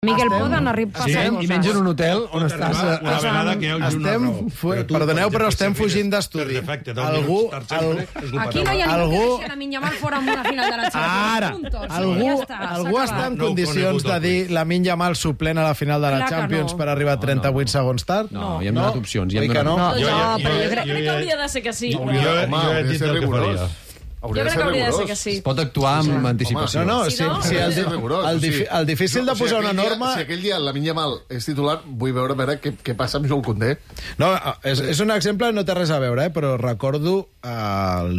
Miguel Poden arriba Sí, i menys en un hotel on estàs... Una vegada que hi hagi una raó. Perdoneu, però estem fugint d'estudi. Algú... Aquí no hi ha ningú que deixi Lamine Yamal fora amb una final de la Champions. Ara, algú està en condicions de dir Lamine Yamal suplent a la final de la Champions per arribar a 38 segons tard? No, hi hem donat opcions. Oi que no? No, però jo crec que hauria de ser que sí. Jo he dit el que faria. Jo crec que hauria de ser que sí. Es pot actuar amb anticipació. No, sí, el difícil de posar una norma... Si aquell dia el Lamine Yamal és titular, vull veure què passa amb Jules Koundé. No, és un exemple, no té res a veure, però recordo el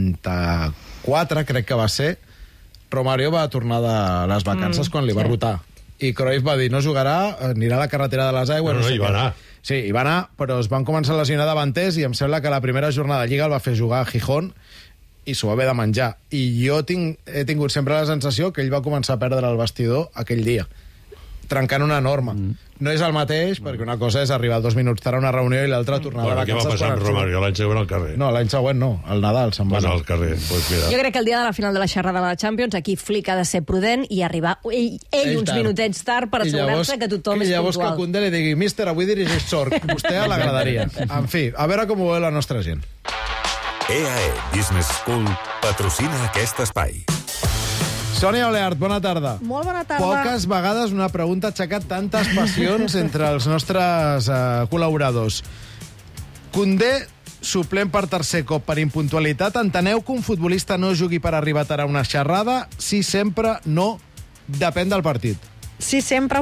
94, crec que va ser, Romario va tornar de les vacances quan li va rotar. I Cruyff va dir, no jugarà, anirà a la carretera de les aigües... No, hi va anar. Sí, hi va anar, però es van començar a lesionar davanters i em sembla que la primera jornada de Lliga el va fer jugar a Gijón i s'ho va haver de menjar. I jo he tingut sempre la sensació que ell va començar a perdre el vestidor aquell dia, trencant una norma. No és el mateix, perquè una cosa és arribar 2 minuts tard a una reunió i l'altra tornar a Què va vacances. passar amb Romario l'any següent al carrer? No, l'any següent no, al Nadal se'n va Bueno, anar. al carrer, doncs mira. Jo crec que el dia de la final de la xerrada de la Champions aquí Flick ha de ser prudent i arribar ell uns minutets tard per assegurar-se que tothom és puntual. I llavors que Koundé li digui, míster, avui dirigeix Sorg, vostè l'agradaria. En fi, a veure com ho veu la nostra gent. EAE Business School patrocina aquest espai. Sònia Oleart, bona tarda. Molt bona tarda. Poques vegades una pregunta ha aixecat tantes passions entre els nostres col·laboradors. Koundé, suplent per tercer cop per impuntualitat. Enteneu que un futbolista no jugui per arribar tard a una xerrada? Sí, sempre, no. Depèn del partit. Sí, sempre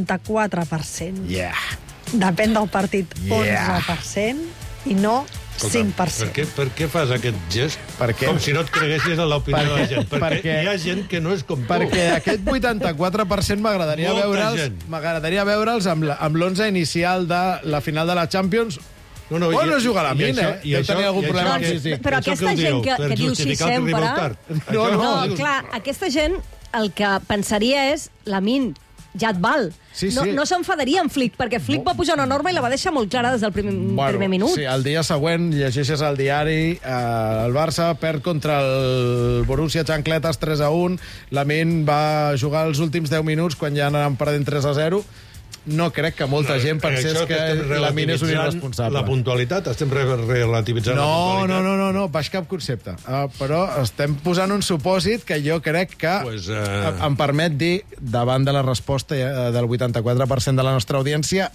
84%. Yeah. Depèn del partit, Yeah. 11%, i no 5%. Per què fas aquest gest? Perquè- Com si no et creguessis en l'opinió de la gent. Perquè hi ha gent que no és com tu. Perquè aquest 84% m'agradaria Molta veure'ls amb l'11 inicial de la final de la Champions. No, O no juga a la mina, Deu tenir algun problema físic. Però aquesta gent que diu sí sempre... No, dius- clar, aquesta gent el que pensaria és Lamine, ja et val. Sí, no, sí. no s'enfadaria amb Flick, perquè Flick va pujar una norma i la va deixar molt clara des del primer minut. Sí, el dia següent llegeixes al diari el Barça perd contra el Borussia Chancletes 3-1, Lamine va jugar els últims 10 minuts quan ja anaven perdent 3-0. No crec que molta gent pensés que Lamine és un irresponsable. La puntualitat, estem relativitzant la puntualitat. No, baix cap concepte. Però estem posant un supòsit que jo crec que em permet dir, davant de la resposta del 84% de la nostra audiència,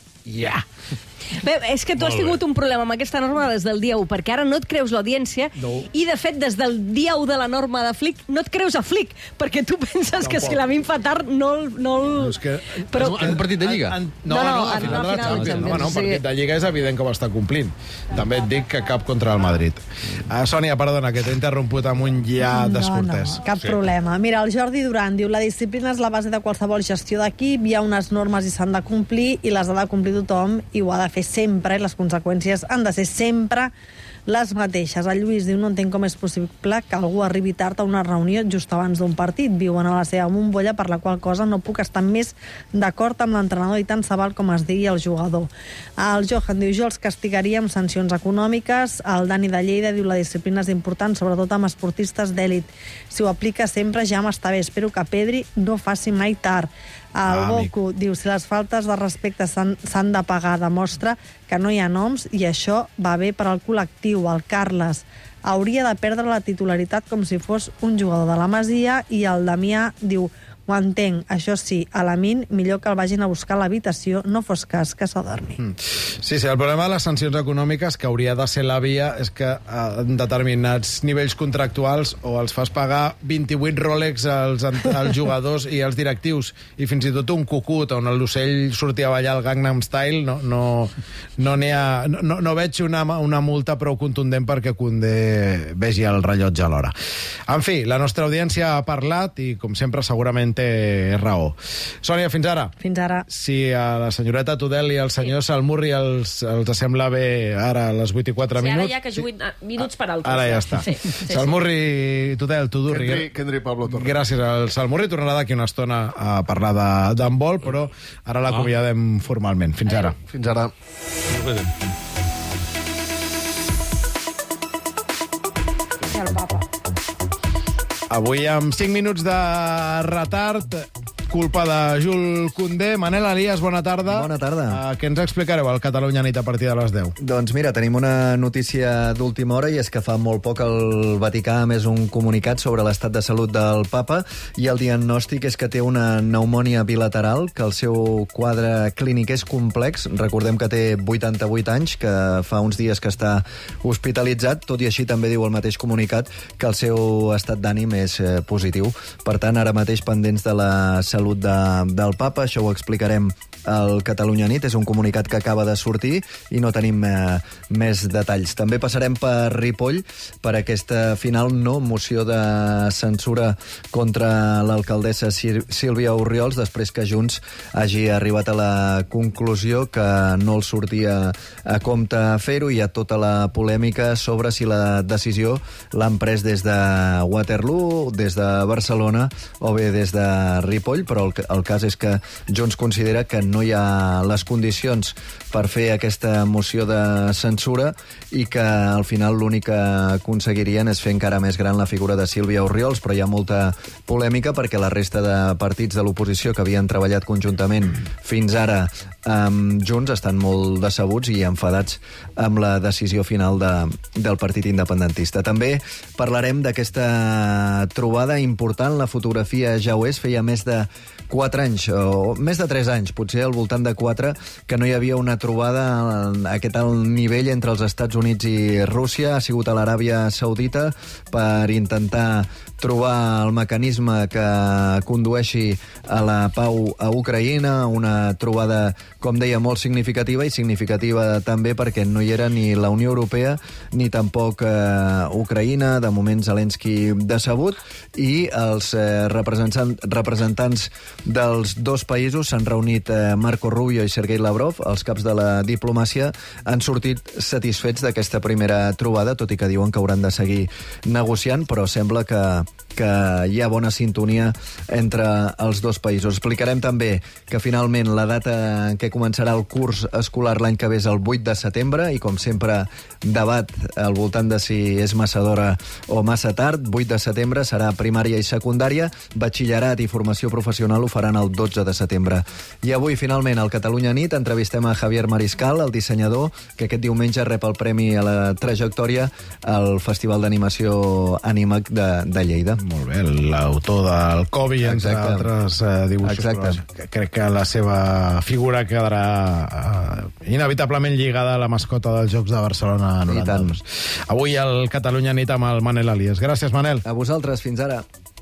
Bé, és que tu has tingut un problema amb aquesta norma des del dia 1, perquè ara no et creus l'audiència, i de fet des del dia 1 de la norma de Flick no et creus a Flick, perquè tu penses que si Lamine fa tard no el... Però en un partit de Lliga? No, a final de la Champions. No, un partit de Lliga és evident que ho està complint. També et dic que cap contra el Madrid. Sònia, perdona, que t'he interromput amb un ja descortès. No, cap problema. Mira, el Jordi Duran diu la disciplina és la base de qualsevol gestió d'equip, hi ha unes normes i s'han de complir, i les ha de complir tothom, i ho ha de fer sempre, i les conseqüències han de ser sempre les mateixes. El Lluís diu, no entenc com és possible que algú arribi tard a una reunió just abans d'un partit. Viuen a la seva bombolla, per la qual cosa no puc estar més d'acord amb l'entrenador, i tant se val com es digui el jugador. El Johan diu, jo els castigaria amb sancions econòmiques. El Dani de Lleida diu, la disciplina és important, sobretot amb esportistes d'èlit. Si ho aplica sempre ja m'està bé. Espero que Pedri no faci mai tard. El Goku diu, si les faltes de respecte s'han de pagar, demostra que no hi ha noms, i això va bé per al col·lectiu. El Carles hauria de perdre la titularitat com si fos un jugador de la Masia, i el Damià diu, ho entenc, això sí, a Lamine millor que el vagin a buscar a l'habitació, no fos cas que s'adormi. Sí, el problema de les sancions econòmiques, que hauria de ser la via, és que en determinats nivells contractuals o els fas pagar 28 Rolex als jugadors i als directius, i fins i tot un cucut on l'ocell sortia a ballar el Gangnam Style, no veig una multa prou contundent perquè Koundé vegi el rellotge a l'hora. En fi, la nostra audiència ha parlat i, com sempre, segurament té raó. Sònia, fins ara. Fins ara. Si a la senyoreta Tudel i al senyor Salmurri els sembla bé ara a les 8 i 4 minuts... Ara ja que juguin minuts per altres. Ara ja està. Salmurri, Tudel, Tudurri... Kendry Pablo Torres. Gràcies al Salmurri. Tornarà d'aquí una estona a parlar d'handbol, però ara l'acomiadem formalment. Fins ara. Fins ara. Avui, amb 5 minuts de retard, culpa de Jules Koundé. Manel Elias, bona tarda. Bona tarda. Què ens explicareu al Catalunya Nit a partir de les 10? Doncs mira, tenim una notícia d'última hora i és que fa molt poc el Vaticà ha emès un comunicat sobre l'estat de salut del papa i el diagnòstic és que té una pneumònia bilateral, que el seu quadre clínic és complex. Recordem que té 88 anys, que fa uns dies que està hospitalitzat, tot i així també diu el mateix comunicat que el seu estat d'ànim és positiu. Per tant, ara mateix pendents de la salut del papa, això ho explicarem al Catalunya Nit, és un comunicat que acaba de sortir i no tenim més detalls. També passarem per Ripoll per aquesta final moció de censura contra l'alcaldessa Sílvia Orriols, després que Junts hagi arribat a la conclusió que no els sortia a compte fer-ho. Hi ha tota la polèmica sobre si la decisió l'han pres des de Waterloo, des de Barcelona o bé des de Ripoll, però el cas és que Junts considera que no hi ha les condicions per fer aquesta moció de censura i que al final l'únic que aconseguirien és fer encara més gran la figura de Sílvia Orriols, però hi ha molta polèmica perquè la resta de partits de l'oposició que havien treballat conjuntament fins ara amb Junts estan molt decebuts i enfadats amb la decisió final del partit independentista. També parlarem d'aquesta trobada important, la fotografia ja ho és, feia més de 4 anys, o més de 3 anys, potser al voltant de 4, que no hi havia una trobada a aquest alt nivell entre els Estats Units i Rússia. Ha sigut a l'Aràbia Saudita per intentar trobar el mecanisme que condueixi a la pau a Ucraïna, una trobada, com deia, molt significativa i significativa també perquè no hi era ni la Unió Europea ni tampoc Ucraïna, de moment Zelensky decebut, i els representants dels dos països s'han reunit Marco Rubio i Sergei Lavrov, els caps de la diplomàcia, han sortit satisfets d'aquesta primera trobada, tot i que diuen que hauran de seguir negociant, però sembla que hi ha bona sintonia entre els dos països. Explicarem també que finalment la data en què començarà el curs escolar l'any que ve és el 8 de setembre i, com sempre, debat al voltant de si és massa d'hora o massa tard. 8 de setembre serà primària i secundària, batxillerat i formació professional ho faran el 12 de setembre. I avui, finalment, al Catalunya Nit entrevistem a Javier Mariscal, el dissenyador que aquest diumenge rep el Premi a la Trajectòria al Festival d'Animació Animac de Lleida. Molt bé, l'autor del Kobe, entre altres dibuixos. Crec que la seva figura quedarà inevitablement lligada a la mascota dels Jocs de Barcelona 92. Avui al Catalunya Nit amb el Manel Elias. Gràcies, Manel. A vosaltres, fins ara.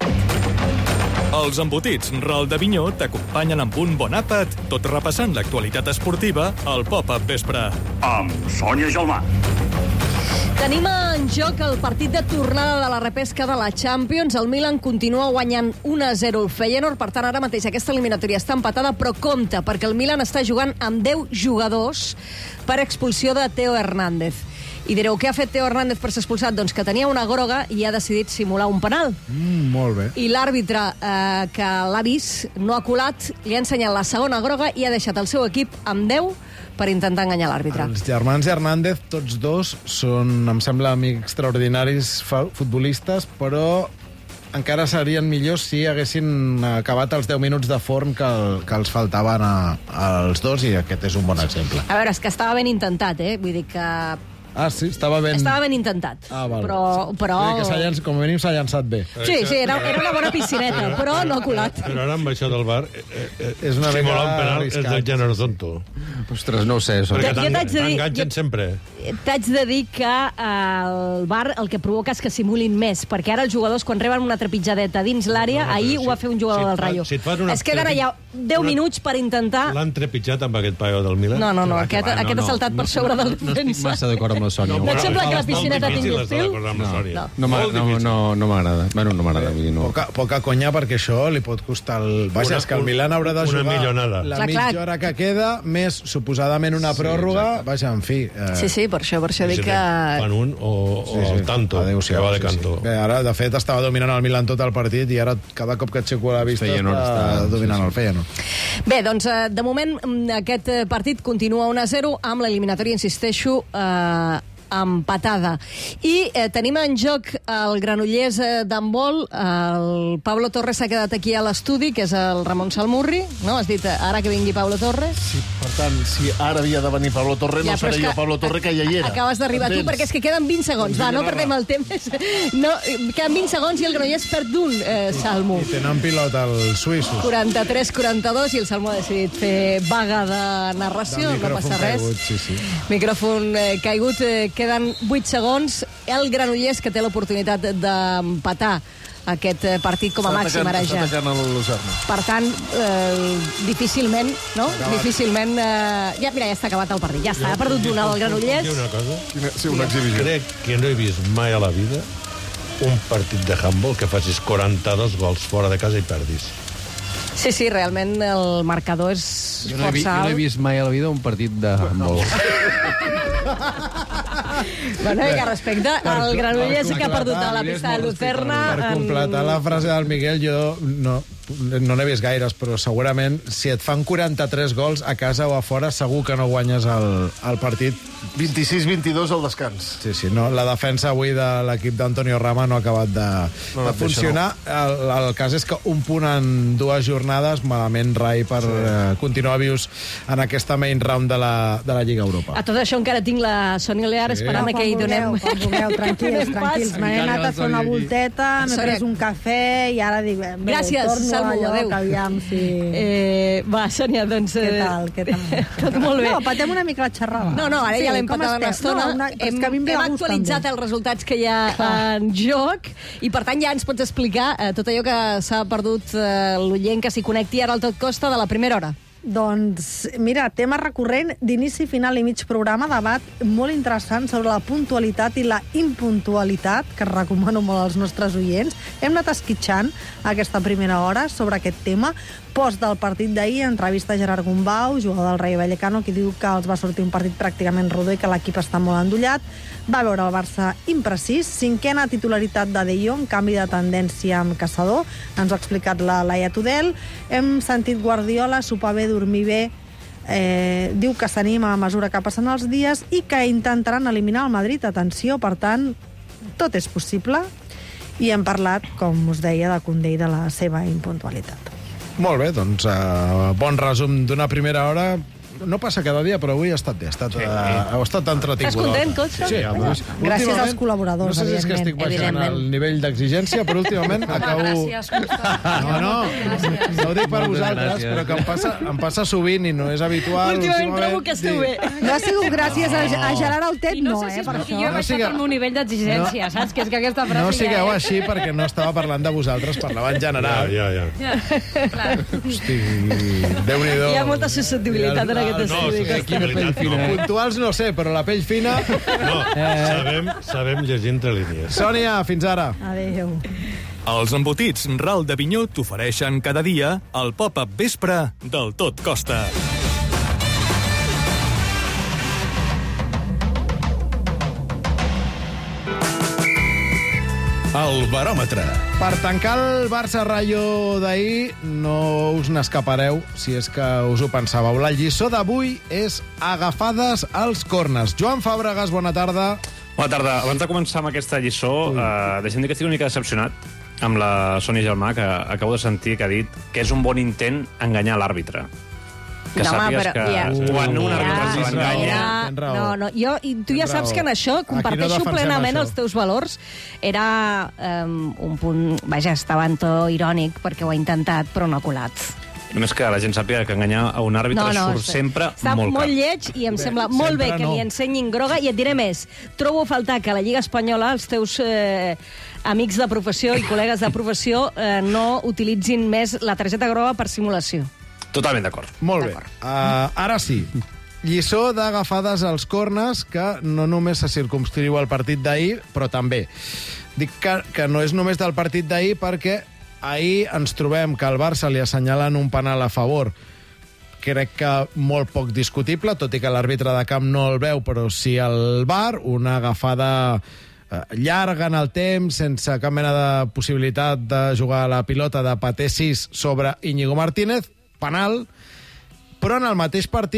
Els embotits Ral de Vinyó t'acompanyen amb un bon àpat, tot repassant l'actualitat esportiva al Pop-Up Vespre. Amb Sònia Gelmà. Tenim en joc el partit de tornada de la repesca de la Champions. El Milan continua guanyant 1-0 el Feyenoord. Per tant, ara mateix aquesta eliminatòria està empatada, però compte, perquè el Milan està jugant amb 10 jugadors per expulsió de Theo Hernández. I direu, què ha fet Theo Hernández per ser expulsat? Doncs que tenia una groga i ha decidit simular un penal. Molt bé. I l'àrbitre que l'ha vist no ha colat, li ha ensenyat la segona groga i ha deixat el seu equip amb 10 per intentar enganyar l'àrbitre. Els germans Hernández, tots dos, són, em sembla, amics extraordinaris futbolistes, però encara serien millors si haguessin acabat els 10 minuts de forn que els faltaven als dos, i aquest és un bon exemple. A veure, és que estava ben intentat, Vull dir que... Ah, sí? Estava ben intentat. Ah, val. Però... Que com a mínim s'ha llançat bé. Sí, era una bona piscineta, però no ha colat. Però ara amb això del bar, és una mica simular un penal és del gènere tonto. Ostres, no ho sé. Perquè t'enganxen sempre. T'haig de dir que el bar el que provoca és que simulin més, perquè ara els jugadors, quan reben una trepitjadeta dins l'àrea, ahir ho va fer un jugador del Rayo. Es queden allà 10 minuts per intentar... L'han trepitjat amb aquest paio del Milan? No, aquest ha saltat per sobre del defensa. No estic massa d'acord amb la Sònia. No sembla que la piscineta tingui estil? No m'agrada. Bueno, no m'agrada. Poca conya, perquè això li pot costar Vaja, és que el Milan haurà de jugar la mitja hora que queda, més suposadament una pròrroga. Vaja, en fi... Sí, per això dic que... Fan un o el tanto, que va de canto. Ara, de fet, estava dominant el Milan tot el partit i ara, cada cop que aixeco la vista, està dominant el Feyenoord. Bé, doncs, de moment, aquest partit continua 1-0 amb l'eliminatòria, insisteixo, empatada. I tenim en joc el Granollers d'handbol. El Pablo Torres s'ha quedat aquí a l'estudi, que és el Ramon Salmurri, no? Has dit ara que vingui Pablo Torres? Sí, per tant, si ara havia de venir Pablo Torres, no seré jo Pablo Torres, que ja hi era. Acabes d'arribar tu, perquè és que queden 20 segons. Va, no perdem el temps. No, queden 20 segons i el Granollers perd d'un, Salmo. I tenen pilota els suïssos. 43-42 i el Salmo ha decidit fer vaga de narració, no passa res. Caigut, sí. Micròfon caigut, queden 8 segons. El Granollers, que té l'oportunitat d'empatar aquest partit com a màxim ara ja. Està atacant el Lucerna. Per tant, difícilment, no? Difícilment... Ja està acabat el partit. Ja està, ha perdut una del Granollers. Una cosa? Sí, una exhibició. Crec que no he vist mai a la vida un partit de handball que facis 42 gols fora de casa i perdis. Sí, realment el marcador és força alt. Jo no he vist mai a la vida un partit de handball. Bueno, que respecte al Granollers que ha perdut a la pista de Lucerna... Per completar la frase del Miguel, jo no n'he vist gaires, però segurament si et fan 43 gols a casa o a fora, segur que no guanyes el partit. 26-22 al descans. Sí, no, la defensa avui de l'equip d'Antonio Rama no ha acabat de funcionar. El cas és que un punt en 2 jornades, malament rai per continuar vius en aquesta main round de la Lliga Europa. A tot això encara tinc la Sònia Lear esperant que hi donem... Quan vulgueu, tranquils. Me n'he anat a fer una volteta, m'he pres un cafè i ara dic... Gràcies, Salmo, adéu. Va, Sònia, doncs... Què tal? Tot molt bé. No, patem una mica la xerrada. No, ara ja l'hem patat una estona. Hem actualitzat els resultats que hi ha en joc i, per tant, ja ens pots explicar tot allò que s'ha perdut l'oient que s'hi connecti ara al Tot Costa de la primera hora. Doncs, mira, tema recurrent d'inici, final i mig programa, debat molt interessant sobre la puntualitat i la impuntualitat, que recomano molt als nostres oients. Hem anat esquitxant aquesta primera hora sobre aquest tema. Post del partit d'ahir, entrevista a Gerard Gumbau, jugador del Rayo Vallecano, que diu que els va sortir un partit pràcticament rodó i que l'equip està molt endollat. Va veure el Barça imprecís, 5a titularitat de De Jong, canvi de tendència amb Caçador, ens ho ha explicat la Laia Tudel. Hem sentit Guardiola, sopar bé, dormir bé, diu que s'anima a mesura que passen els dies i que intentaran eliminar el Madrid. Atenció, per tant, tot és possible. I hem parlat, com us deia, de Koundé i de la seva impuntualitat. Molt bé, doncs bon resum d'una primera hora. No passa cada dia, però avui ha estat bé. Heu estat entretingut. Estàs content, Cotxe? Sí, gràcies als col·laboradors, no sé si és que estic baixant el nivell d'exigència, però últimament acabo... Gràcies, No ho dic per vosaltres, però que em passa sovint i no és habitual. Últimament trobo que esteu bé. No ha sigut gràcies a Gerard Altet, no, per això. Jo he baixat el meu nivell d'exigència, saps? Que és que aquesta frase... No sigueu així perquè no estava parlant de vosaltres, parlava en general. Ja. Hosti, Déu-n'hi-do. Hi ha molta susceptibilitat en aquest puntuals no sé, però la pell fina... No, sabem llegir entre línies. Sònia, fins ara. Adéu. Els embotits Ral de Vinyó t'ofereixen cada dia el pop-up vespre del Tot Costa. El baròmetre. Per tancar el Barça-Rayo d'ahir, no us n'escapareu, si és que us ho pensàveu. La lliçó d'avui és agafades als corners. Joan Fàbregas, bona tarda. Bona tarda. Abans de començar amb aquesta lliçó, deixem dir que estic una mica decepcionat amb la Sònia Gelmà, que acabo de sentir que ha dit que és un bon intent enganyar l'àrbitre. Que sàpigues que quan un àrbitre se l'enganya... Tu ja saps que en això comparteixo plenament els teus valors. Era un punt... Vaja, estava en to irònic perquè ho ha intentat, però no ha colat. Només que la gent sàpiga que enganyar a un àrbitre surt sempre molt car. Està molt lleig i em sembla molt bé que li ensenyin groga. I et diré més, trobo a faltar que a la Lliga Espanyola els teus amics de professió i col·legues de professió no utilitzin més la targeta groga per simulació. Totalment d'acord. Molt bé. Ara sí. Lliçó d'agafades als corners, que no només se circumscriu al partit d'ahir, però també. Dic que no és només del partit d'ahir perquè ahir ens trobem que al Barça li assenyalen un penal a favor, crec que molt poc discutible, tot i que l'àrbitre de camp no el veu, però sí el VAR, una agafada llarga en el temps, sense cap mena de possibilitat de jugar a la pilota, de pater 6 sobre Íñigo Martínez, penal, però en el mateix partit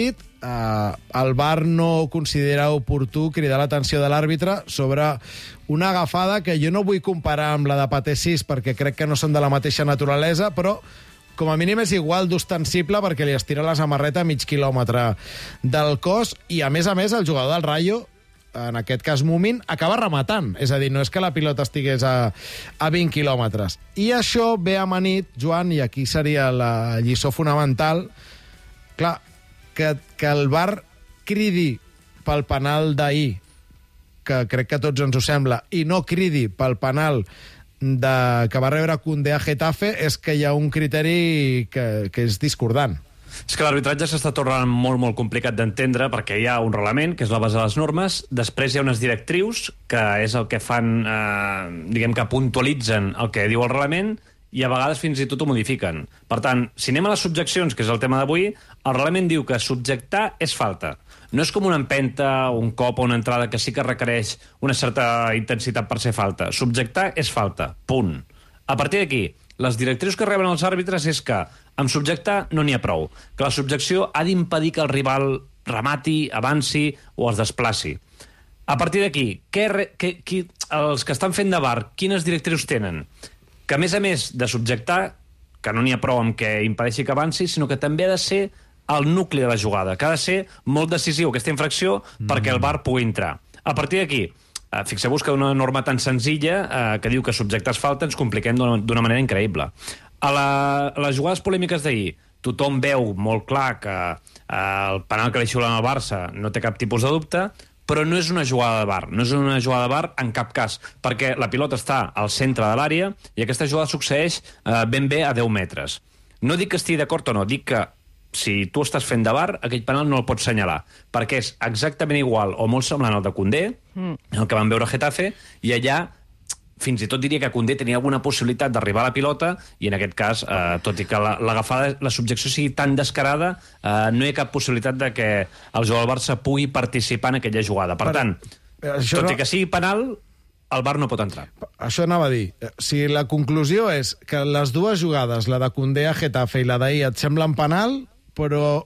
el VAR no considera oportú cridar l'atenció de l'àrbitre sobre una agafada que jo no vull comparar amb la de Paté 6 perquè crec que no són de la mateixa naturalesa, però com a mínim és igual d'ostensible perquè li estira la samarreta a mig quilòmetre del cos i, a més, el jugador del Rayo, en aquest cas Mumin, acaba rematant. És a dir, no és que la pilota estigués a 20 quilòmetres. I això ve amanit, Joan, i aquí seria la lliçó fonamental, clar, que el VAR cridi pel penal d'ahir, que crec que a tots ens ho sembla, i no cridi pel penal que va rebre Koundé a Getafe, és que hi ha un criteri que és discordant. És que l'arbitratge s'està tornant molt, molt complicat d'entendre perquè hi ha un reglament, que és la base de les normes, després hi ha unes directrius, que és el que fan, diguem que puntualitzen el que diu el reglament, i a vegades fins i tot ho modifiquen. Per tant, si anem a les subjeccions, que és el tema d'avui, el reglament diu que subjectar és falta. No és com una empenta, un cop o una entrada que sí que requereix una certa intensitat per ser falta. Subjectar és falta. Punt. A partir d'aquí, les directrius que reben els àrbitres és que amb subjectar no n'hi ha prou, que la subjecció ha d'impedir que el rival remati, avanci o es desplaci. A partir d'aquí, els que estan fent de VAR, quines directrius tenen? Que, a més de subjectar, que no n'hi ha prou amb que impedeixi que avanci, sinó que també ha de ser el nucli de la jugada, que ha de ser molt decisiu aquesta infracció perquè el VAR pugui entrar. A partir d'aquí, fixeu-vos que una norma tan senzilla que diu que subjectar és falta ens compliquem d'una manera increïble. A les jugades polèmiques d'ahir, tothom veu molt clar que el penal que li xiulen al Barça no té cap tipus de dubte, però no és una jugada de VAR. No és una jugada de VAR en cap cas, perquè la pilota està al centre de l'àrea i aquesta jugada succeeix ben bé a 10 metres. No dic que estigui d'acord o no, dic que si tu estàs fent de VAR, aquell penal no el pots assenyalar, perquè és exactament igual o molt semblant al de Koundé, el que vam veure a Getafe, i allà fins i tot diria que Koundé tenia alguna possibilitat d'arribar a la pilota i en aquest cas, tot i que l'agafada, la subjecció sigui tan descarada, no hi ha cap possibilitat de que el jugador del Barça pugui participar en aquella jugada. Per tant, tot i que sigui penal, el VAR no pot entrar. Això anava a dir. Si la conclusió és que les dues jugades, la de Koundé a Getafe i la d'ahir, et semblen penal, però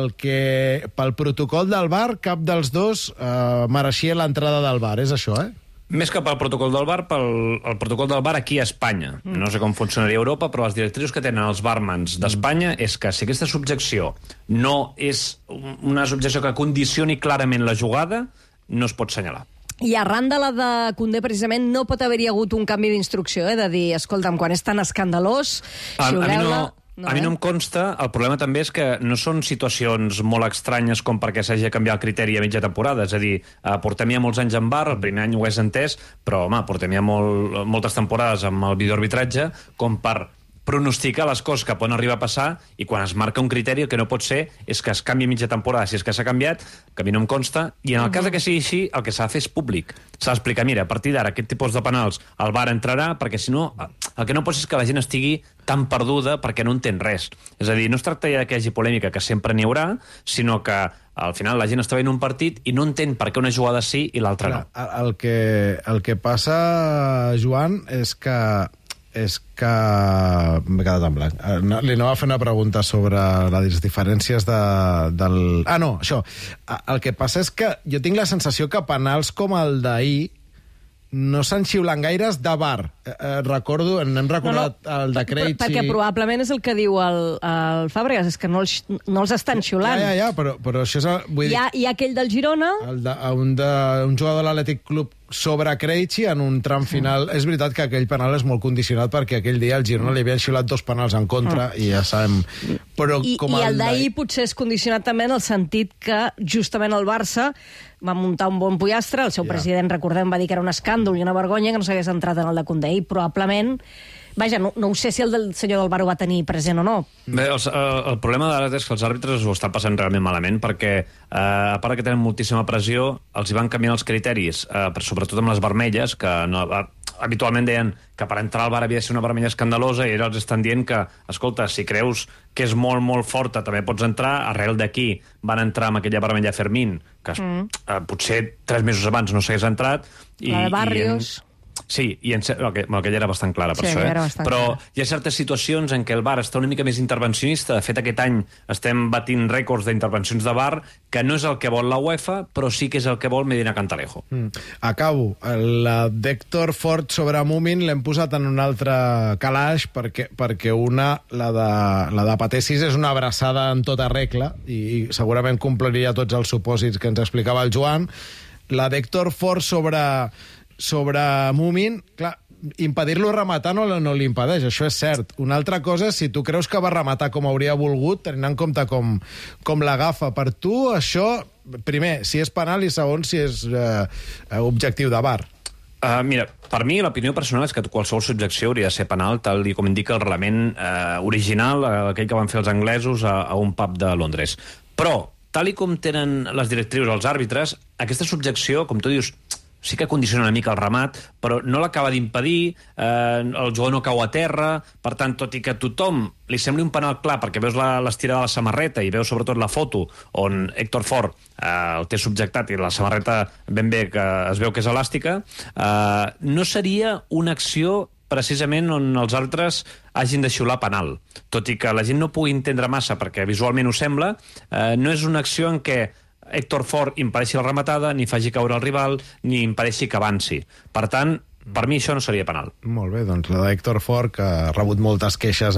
pel protocol del VAR, cap dels dos mereixia l'entrada del VAR. És això, Més que pel protocol del VAR, el protocol del VAR aquí a Espanya. No sé com funcionaria a Europa, però les directrius que tenen els barmans d'Espanya és que si aquesta subjecció no és una subjecció que condicioni clarament la jugada, no es pot assenyalar. I arran de la de Koundé, precisament, no pot haver-hi hagut un canvi d'instrucció, de dir, escolta'm, quan és tan escandalós, xiuleu-la... A mi no em consta. El problema també és que no són situacions molt estranyes com perquè s'hagi de canviar el criteri a mitja temporada. És a dir, portem ja molts anys en VAR, el primer any ho és entès, però, home, portem ja moltes temporades amb el videoarbitratge com per pronosticar les coses que poden arribar a passar i quan es marca un criteri el que no pot ser és que es canvi a mitja temporada. Si és que s'ha canviat, que a mi no em consta, i en el cas que sigui així, el que s'ha de fer és públic. S'ha d'explicar, mira, a partir d'ara aquest tipus de penals el VAR entrarà, perquè si no, el que no pot ser és que la gent estigui tan perduda perquè no entén res. És a dir, no es tracta ja que hi hagi polèmica, que sempre n'hi haurà, sinó que al final la gent està veient un partit i no entén per què una jugada sí i l'altra no. El que passa, Joan, és que m'he quedat en blanc. Li anava a fer una pregunta sobre les diferències del... no, això. El que passa és que jo tinc la sensació que penals com el d'ahir no s'han xiulat gaires de VAR. N'hem recordat el de Krejci... Perquè probablement és el que diu el Fàbregas, és que no els estan xiulant. Ja, però això és... Hi ha aquell del Girona... Un jugador de l'Atlètic Club sobre Krejci en un tram final. És veritat que aquell penal és molt condicionat perquè aquell dia al Girona li havien xiulat 2 penals en contra i ja sabem... I el d'ahir potser és condicionat també en el sentit que justament el Barça va muntar un bon pollastre, el seu president, recordem, va dir que era un escàndol i una vergonya que no s'hagués entrat en el de Koundé, i probablement... Vaja, no ho sé si el del senyor del VAR ho va tenir present o no. Bé, el problema d'ara és que els àrbitres ho estan passant realment malament perquè, a part que tenen moltíssima pressió, els hi van canviant els criteris, sobretot amb les vermelles, que habitualment deien que per entrar al VAR havia de ser una vermella escandalosa i ara els estan dient que, escolta, si creus que és molt, molt forta, també pots entrar. Arrel d'aquí van entrar amb aquella vermella Fermín, que potser 3 mesos abans no s'hagués entrat. La de Barrios... Sí, i aquella era bastant clara per això. Però hi ha certes situacions en què el VAR està una mica més intervencionista. De fet, aquest any estem batint rècords d'intervencions de VAR, que no és el que vol la UEFA, però sí que és el que vol Medina Cantalejo. Acabo. La d'Héctor Ford sobre Moomin l'hem posat en un altre calaix perquè la de Paté 6 és una abraçada en tota regla i segurament compliria tots els supòsits que ens explicava el Joan. La d'Héctor Ford sobre Moomin, clar, impedir-lo rematar no li impedeix, això és cert. Una altra cosa és si tu creus que va rematar com hauria volgut, tenint en compte com l'agafa. Per tu, això, primer, si és penal, i segon, si és objectiu de VAR. Mira, per mi l'opinió personal és que qualsevol subjecció hauria de ser penal, tal com indica el reglament original, aquell que van fer els anglesos a un pub de Londres. Però, tal com tenen les directrius els àrbitres, aquesta subjecció, com tu dius, sí que condiciona una mica el remat, però no l'acaba d'impedir, el jugador no cau a terra, per tant, tot i que a tothom li sembli un penal clar perquè veus l'estirada de la samarreta i veus sobretot la foto on Héctor Ford el té subjectat i la samarreta ben bé que es veu que és elàstica, no seria una acció precisament on els altres hagin de xiular penal. Tot i que la gent no pugui entendre massa perquè visualment ho sembla, no és una acció en què Héctor Ford impedeixi la rematada, ni faci caure el rival, ni impedeixi que avanci. Per tant, per mi això no seria penal. Molt bé, doncs la d'Héctor Ford, que ha rebut moltes queixes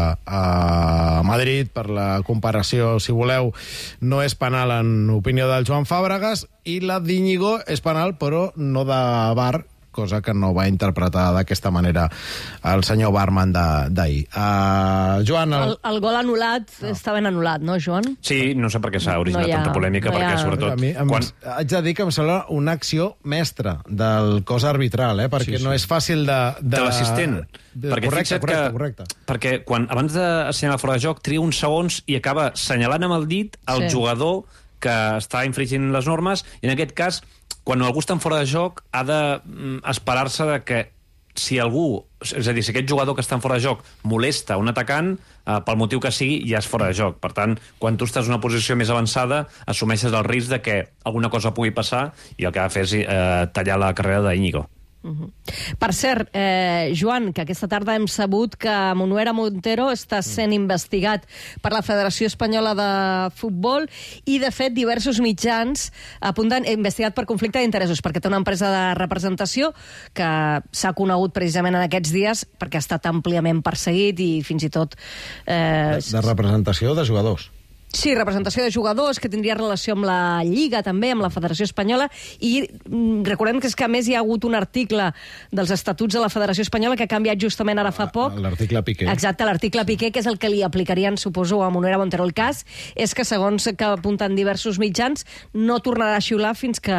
a Madrid per la comparació, si voleu, no és penal en opinió del Joan Fàbregas, i la d'Íñigo és penal, però no de VAR, cosa que no va interpretar d'aquesta manera el senyor Barman d'ahir. Joan... El gol anul·lat està ben anul·lat, no, Joan? Sí, no sé per què s'ha originat tanta polèmica, perquè sobretot... Haig de dir que em sembla una acció mestra del cos arbitral, perquè no és fàcil de... De l'assistent. Correcte. Perquè abans d'assenyalar fora de joc, tria uns segons i acaba assenyalant amb el dit el jugador que està infringint les normes, i en aquest cas, quan algú està fora de joc, ha d'esperar-se que si algú, és a dir, si aquest jugador que està fora de joc molesta un atacant, pel motiu que sigui, ja és fora de joc. Per tant, quan tu estàs en una posició més avançada, assumeixes el risc de que alguna cosa pugui passar i el que ha de fer és tallar la carrera d'Íñigo. Per cert, Joan, que aquesta tarda hem sabut que Munuera Montero està sent investigat per la Federació Espanyola de Futbol i, de fet, diversos mitjans apunten investigat per conflicte d'interessos, perquè té una empresa de representació que s'ha conegut precisament en aquests dies perquè ha estat àmpliament perseguit i fins i tot... De representació de jugadors. Sí, representació de jugadors, que tindria relació amb la Lliga, també, amb la Federació Espanyola, i recordem que és que, a més, hi ha hagut un article dels Estatuts de la Federació Espanyola que ha canviat justament ara fa poc. L'article Piqué. Exacte, l'article Piqué, que és el que li aplicarien, suposo, a Munuera Montero. El cas és que, segons que apunten diversos mitjans, no tornarà a xiular fins que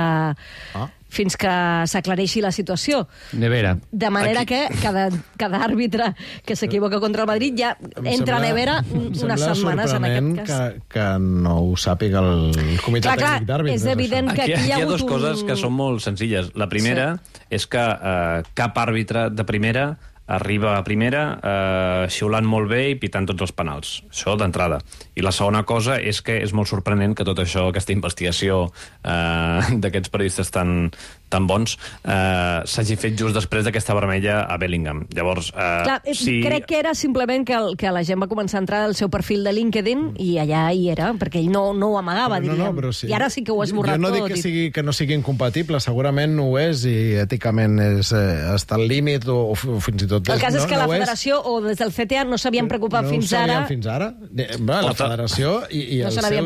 s'aclareixi la situació. Nevera. De manera que cada àrbitre que s'equivoca contra el Madrid ja entra a nevera unes setmanes en aquest cas. Que no ho sàpiga el comitè tècnic d'àrbitres. És evident que aquí hi ha dues coses que són molt senzilles. La primera és que cap àrbitre de primera arriba a primera xiulant molt bé i pitant tots els penals. Això d'entrada. I la segona cosa és que és molt sorprenent que tot això, aquesta investigació d'aquests periodistes tan bons, s'hagi fet just després d'aquesta vermella a Bellingham. Llavors, crec que era simplement que la gent va començar a entrar al seu perfil de LinkedIn i allà hi era, perquè ell no ho amagava, diríem. Sí. I ara sí que ho ha esborrat tot. Jo no dic que no sigui incompatible, segurament ho és, i èticament està al límit, o fins i tot... El cas és que la Federació o des del CTA no s'havien preocupat fins ara. No s'havien fins ara? La Federació i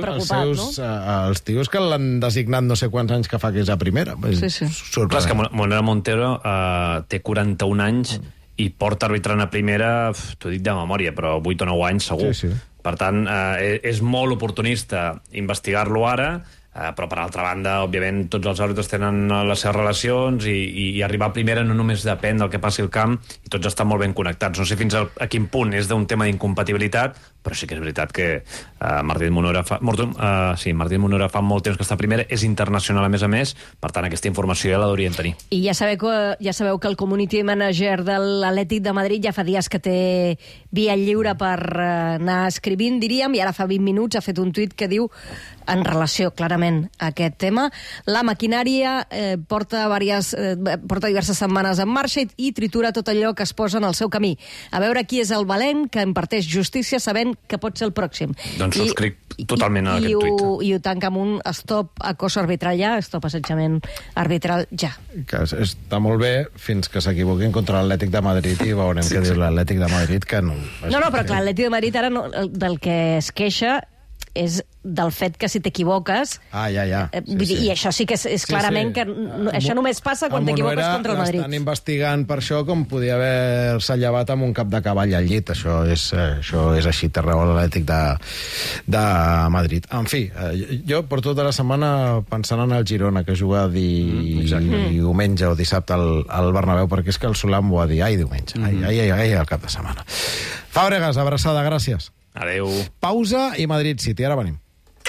els tios que l'han designat no sé quants anys que fa que és a primera. Sí. Clar, és que Munuera Montero té 41 anys i porta arbitrant a primera, t'ho dic de memòria, però 8 o 9 anys segur. Sí. Per tant, és molt oportunista investigar-lo ara, però per altra banda, òbviament, tots els àrbitres tenen les seves relacions i arribar a primera no només depèn del que passi al camp, i tots estan molt ben connectats. No sé fins a quin punt és d'un tema d'incompatibilitat, però sí que és veritat que Martín Munuera fa molt temps que està a primera, és internacional a més, per tant aquesta informació ja la deurien tenir. I ja sabeu que el community manager de l'Atlètic de Madrid ja fa dies que té via lliure per anar escrivint, diríem, i ara fa 20 minuts ha fet un tuit que diu, en relació clarament clarament aquest tema. La maquinària porta diverses setmanes en marxa i tritura tot allò que es posa en el seu camí. A veure qui és el valent que imparteix justícia sabent que pot ser el pròxim. Doncs subscric totalment a aquest tuit. I ho tanca amb un stop acoso arbitral ja, stop assetjament arbitral ja. Que està molt bé fins que s'equivoquin contra l'Atlètic de Madrid i veurem què diu l'Atlètic de Madrid, que no... No, però clar, l'Atlètic de Madrid ara del que es queixa és del fet que si t'equivoques... I això sí que és clarament que això només passa quan t'equivoques contra el Madrid. Estan investigant per això com podia haver-se llevat amb un cap de cavall al llit. Això és així, té raó l'Atlètic de Madrid. En fi, jo per tota la setmana pensant en el Girona, que juga diumenge o dissabte al Bernabéu, perquè és que el Solà m'ho va dir, diumenge, el cap de setmana. Fàbregas, abraçada, gràcies. Adéu. Pausa i Madrid City. Ara venim.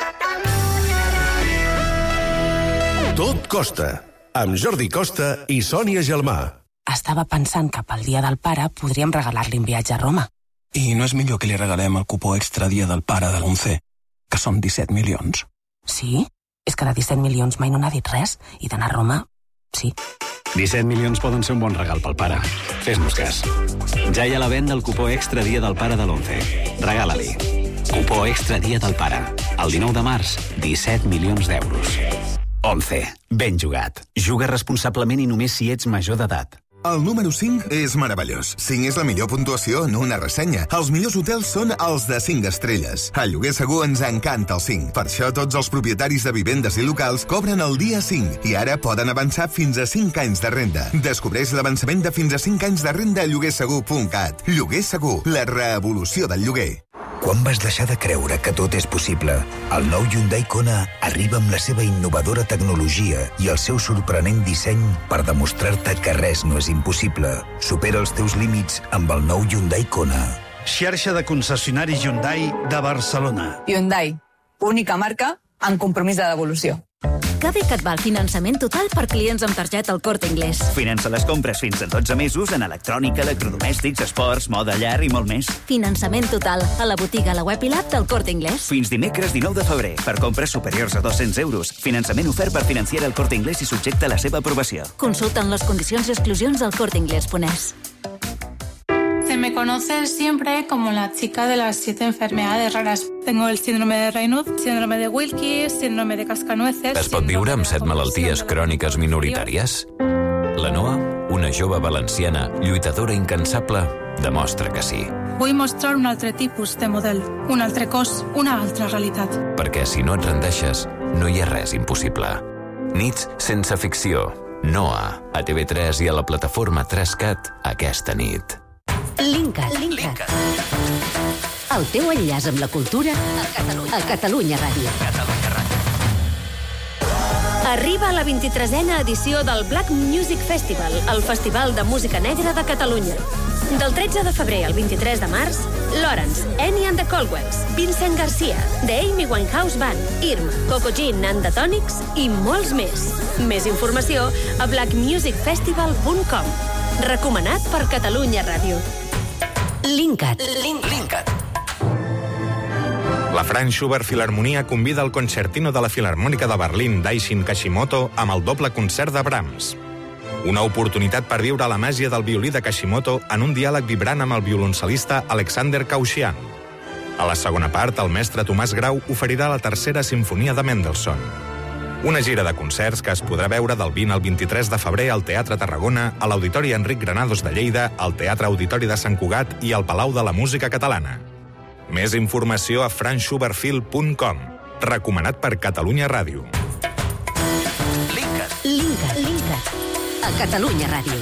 Tot costa, amb Jordi Costa i Sònia Gelmà. Estava pensant que pel dia del pare podríem regalar-li un viatge a Roma. I no és millor que li regalem el cupó extra dia del pare de l'11, que són 17 milions. Sí? És que de 17 milions mai no n'ha dit res, i d'anar a Roma, sí. 17 milions poden ser un bon regal pel pare. Fes-nos cas. Ja hi ha la venda el cupó extra dia del pare de l'11. Regala-li. Cupó extra dia del pare. El 19 de març, 17 milions d'euros. 11. Ben jugat. Juga responsablement i només si ets major d'edat. El número 5 és meravellós. 5 és la millor puntuació en una ressenya. Els millors hotels són els de 5 estrelles. A Lloguer Segur ens encanta el 5. Per això tots els propietaris de vivendes i locals cobren el dia 5 i ara poden avançar fins a 5 anys de renda. Descobreix l'avançament de fins a 5 anys de renda a lloguersegur.cat. Lloguer Segur, la revolució del lloguer. Quan vas deixar de creure que tot és possible? El nou Hyundai Kona arriba amb la seva innovadora tecnologia i el seu sorprenent disseny per demostrar-te que res no és impossible. Supera els teus límits amb el nou Hyundai Kona. Xarxa de concessionaris Hyundai de Barcelona. Hyundai, única marca amb compromís de devolució. Que bé que et va el finançament total per clients amb targeta El Corte Inglés. Finança les compres fins a 12 mesos en electrònica, electrodomèstics, esports, moda, llar i molt més. Finançament total a la botiga, a la web i l'app del Corte Inglés. Fins dimecres 19 de febrer, per compres superiors a 200 euros. Finançament ofert per Financiera El Corte Inglés i subjecte a la seva aprovació. Consulten les condicions i exclusions al corteinglés.es. Se me conoce siempre como la chica de las 7 enfermedades raras. Tengo el síndrome de Raynaud, síndrome de Wilkie, síndrome de cascanueces... Es pot viure amb 7 malalties cròniques minoritàries? La Noa, una jove valenciana, lluitadora incansable, demostra que sí. Vull mostrar un altre tipus de model, un altre cos, una altra realitat. Perquè si no et rendeixes, no hi ha res impossible. Nits sense ficció. Noa, a TV3 i a la plataforma 3CAT aquesta nit. Linkat. El teu enllaç amb la cultura a Catalunya Ràdio. Arriba la 23a edició del Black Music Festival, el festival de música negra de Catalunya. Del 13 de febrer al 23 de març, Lawrence, Annie and the Caldwells, Vincent Garcia, The Amy Winehouse Band, Irma, Coco Jean and the Tonics i molts més. Més informació a blackmusicfestival.com. Recomanat per Catalunya Ràdio. Linkat. La Franz Schubert Filharmonia convida al concertino de la Filharmònica de Berlín Daishin Kashimoto amb el doble concert de Brahms. Una oportunitat per viure la màgia del violí de Kashimoto en un diàleg vibrant amb el violoncel·lista Alexander Kaushian. A la segona part, el mestre Tomàs Grau oferirà la tercera sinfonia de Mendelssohn. Una gira de concerts que es podrà veure del 20 al 23 de febrer al Teatre Tarragona, a l'Auditori Enric Granados de Lleida, al Teatre Auditori de Sant Cugat i al Palau de la Música Catalana. Més informació a franzschubertfil.com. Recomanat per Catalunya Ràdio. Linkat. A Catalunya Ràdio.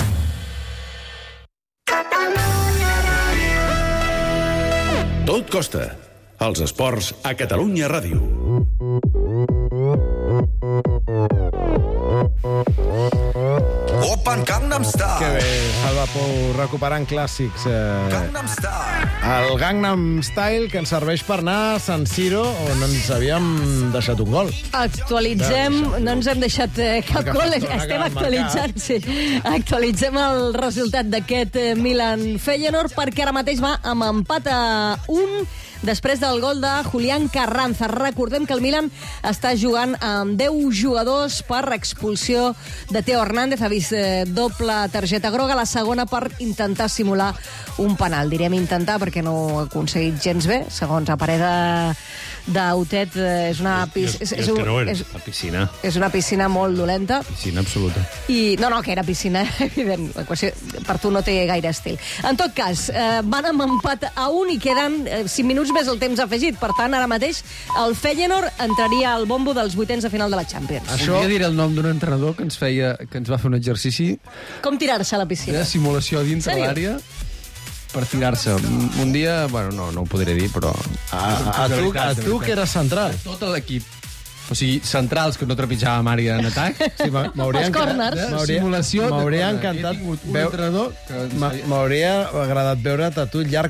Tot costa. Els esports a Catalunya Ràdio. Opa! Que bé, Salva Pou recuperant clàssics. El Gangnam Style, que ens serveix per anar a San Siro, on ens havíem deixat un gol. Actualitzem, no ens hem deixat cap gol, estem actualitzant, sí. Actualitzem el resultat d'aquest Milan-Feyenoord, perquè ara mateix va amb empat a 1, després del gol de Julián Carranza. Recordem que el Milan està jugant amb 10 jugadors per expulsió de Teo Hernández. Ha vist doble targeta groga, la segona per intentar simular un penal. Direm intentar perquè no ho ha aconseguit gens bé, segons a parer d'Autet. És una piscina. És una piscina molt dolenta. Piscina absoluta. No, que era piscina, evident. L'equació per tu no té gaire estil. En tot cas, van amb empat a 1 i queden 5 minuts més el temps afegit. Per tant, ara mateix el Feyenoord entraria al bombo dels vuitens de final de la Champions. Volia dir el nom d'un entrenador que ens va fer un exercici... Com tirar-se a la piscina? De simulació dintre l'àrea per tirar-se. Un dia, bueno, no ho podré dir, però... A tu que eres central. Tot l'equip. O sigui, centrals que no trepitjàvem àrea en atac. Sí, m'hauria encantat m'hauria agradat veure't a tu llarg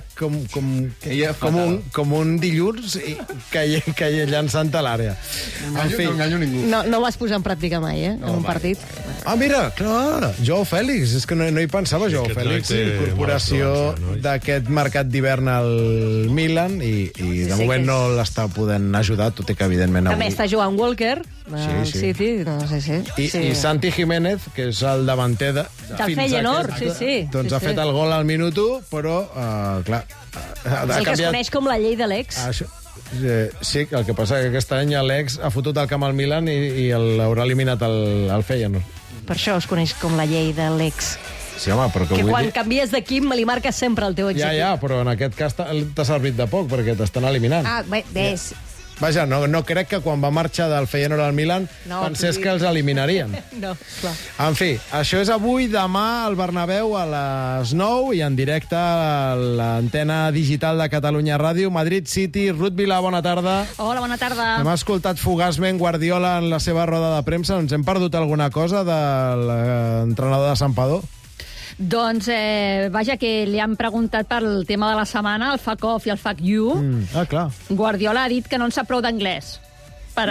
com un dilluns llançant a l'àrea. No enganyo ningú. No vas posar en pràctica mai, en un partit. Ah, mira, clar, Joao Fèlix. És que no hi pensava, Joao Fèlix, incorporació d'aquest mercat d'hivern al Milan, i de moment no l'està podent ajudar, tot i que evidentment també està jugant Walker, al City, no sé si... I Santi Jiménez, que és el davanter del Feyenoord, sí. Doncs ha fet el gol al minut 1, però, clar... Sí, que es coneix com la llei de l'ex. Sí, el que passa que aquest any l'ex ha fotut el camp al Milan i l'haurà eliminat el Feyenoord. Per això es coneix com la llei de l'ex. Sí, home, però que quan canvies d'equip li marques sempre el teu equip. Ja, però en aquest cas t'ha servit de poc, perquè t'estan eliminant. Ves... Vaja, no crec que quan va marxar del Feyenoord al Milan pensés que els eliminarien. No, clar. En fi, això és avui, demà al Bernabéu a les 9 i en directe a l'antena digital de Catalunya Ràdio. Madrid City, Ruth Vilà, bona tarda. Hola, bona tarda. Hem escoltat fugaçment Guardiola en la seva roda de premsa. Ens hem perdut alguna cosa de l'entrenador de Santpedor? Doncs, vaja, que li han preguntat pel tema de la setmana, el fuck off i el fuck you. Clar. Guardiola ha dit que no en sap prou d'anglès per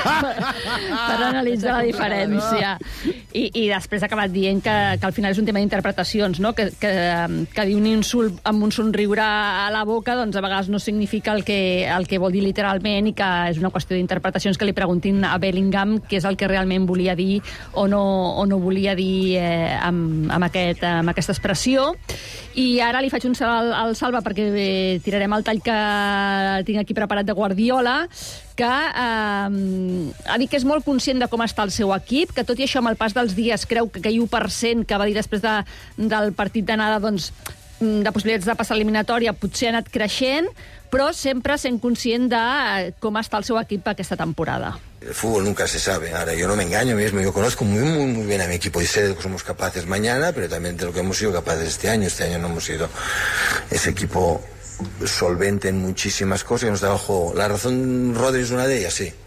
analitzar la diferència. I després ha acabat dient que al final és un tema d'interpretacions, no? Que dir un insult amb un somriure a la boca, doncs a vegades no significa el que vol dir literalment, i que és una qüestió d'interpretacions, que li preguntin a Bellingham què és el que realment volia dir o no volia dir amb aquesta expressió. I ara li faig un salt al Salva perquè tirarem el tall que tinc aquí preparat de Guardiola, que ha dit que és molt conscient de com està el seu equip, que tot i això amb el pas dels dies creu que aquell 1% que va dir després del partit d'anada, doncs, de possibilitats de passar eliminatòria potser ha anat creixent, però sempre sent conscient de com està el seu equip aquesta temporada. El fútbol nunca se sabe. Ahora, yo no me engaño mismo. Yo conozco muy bien a mi equipo y sé de lo que somos capaces mañana, pero también de lo que hemos sido capaces este año. Este año no hemos sido ese equipo solvente en muchísimas cosas y nos da ojo. La razón, Rodri, es una de ellas, sí.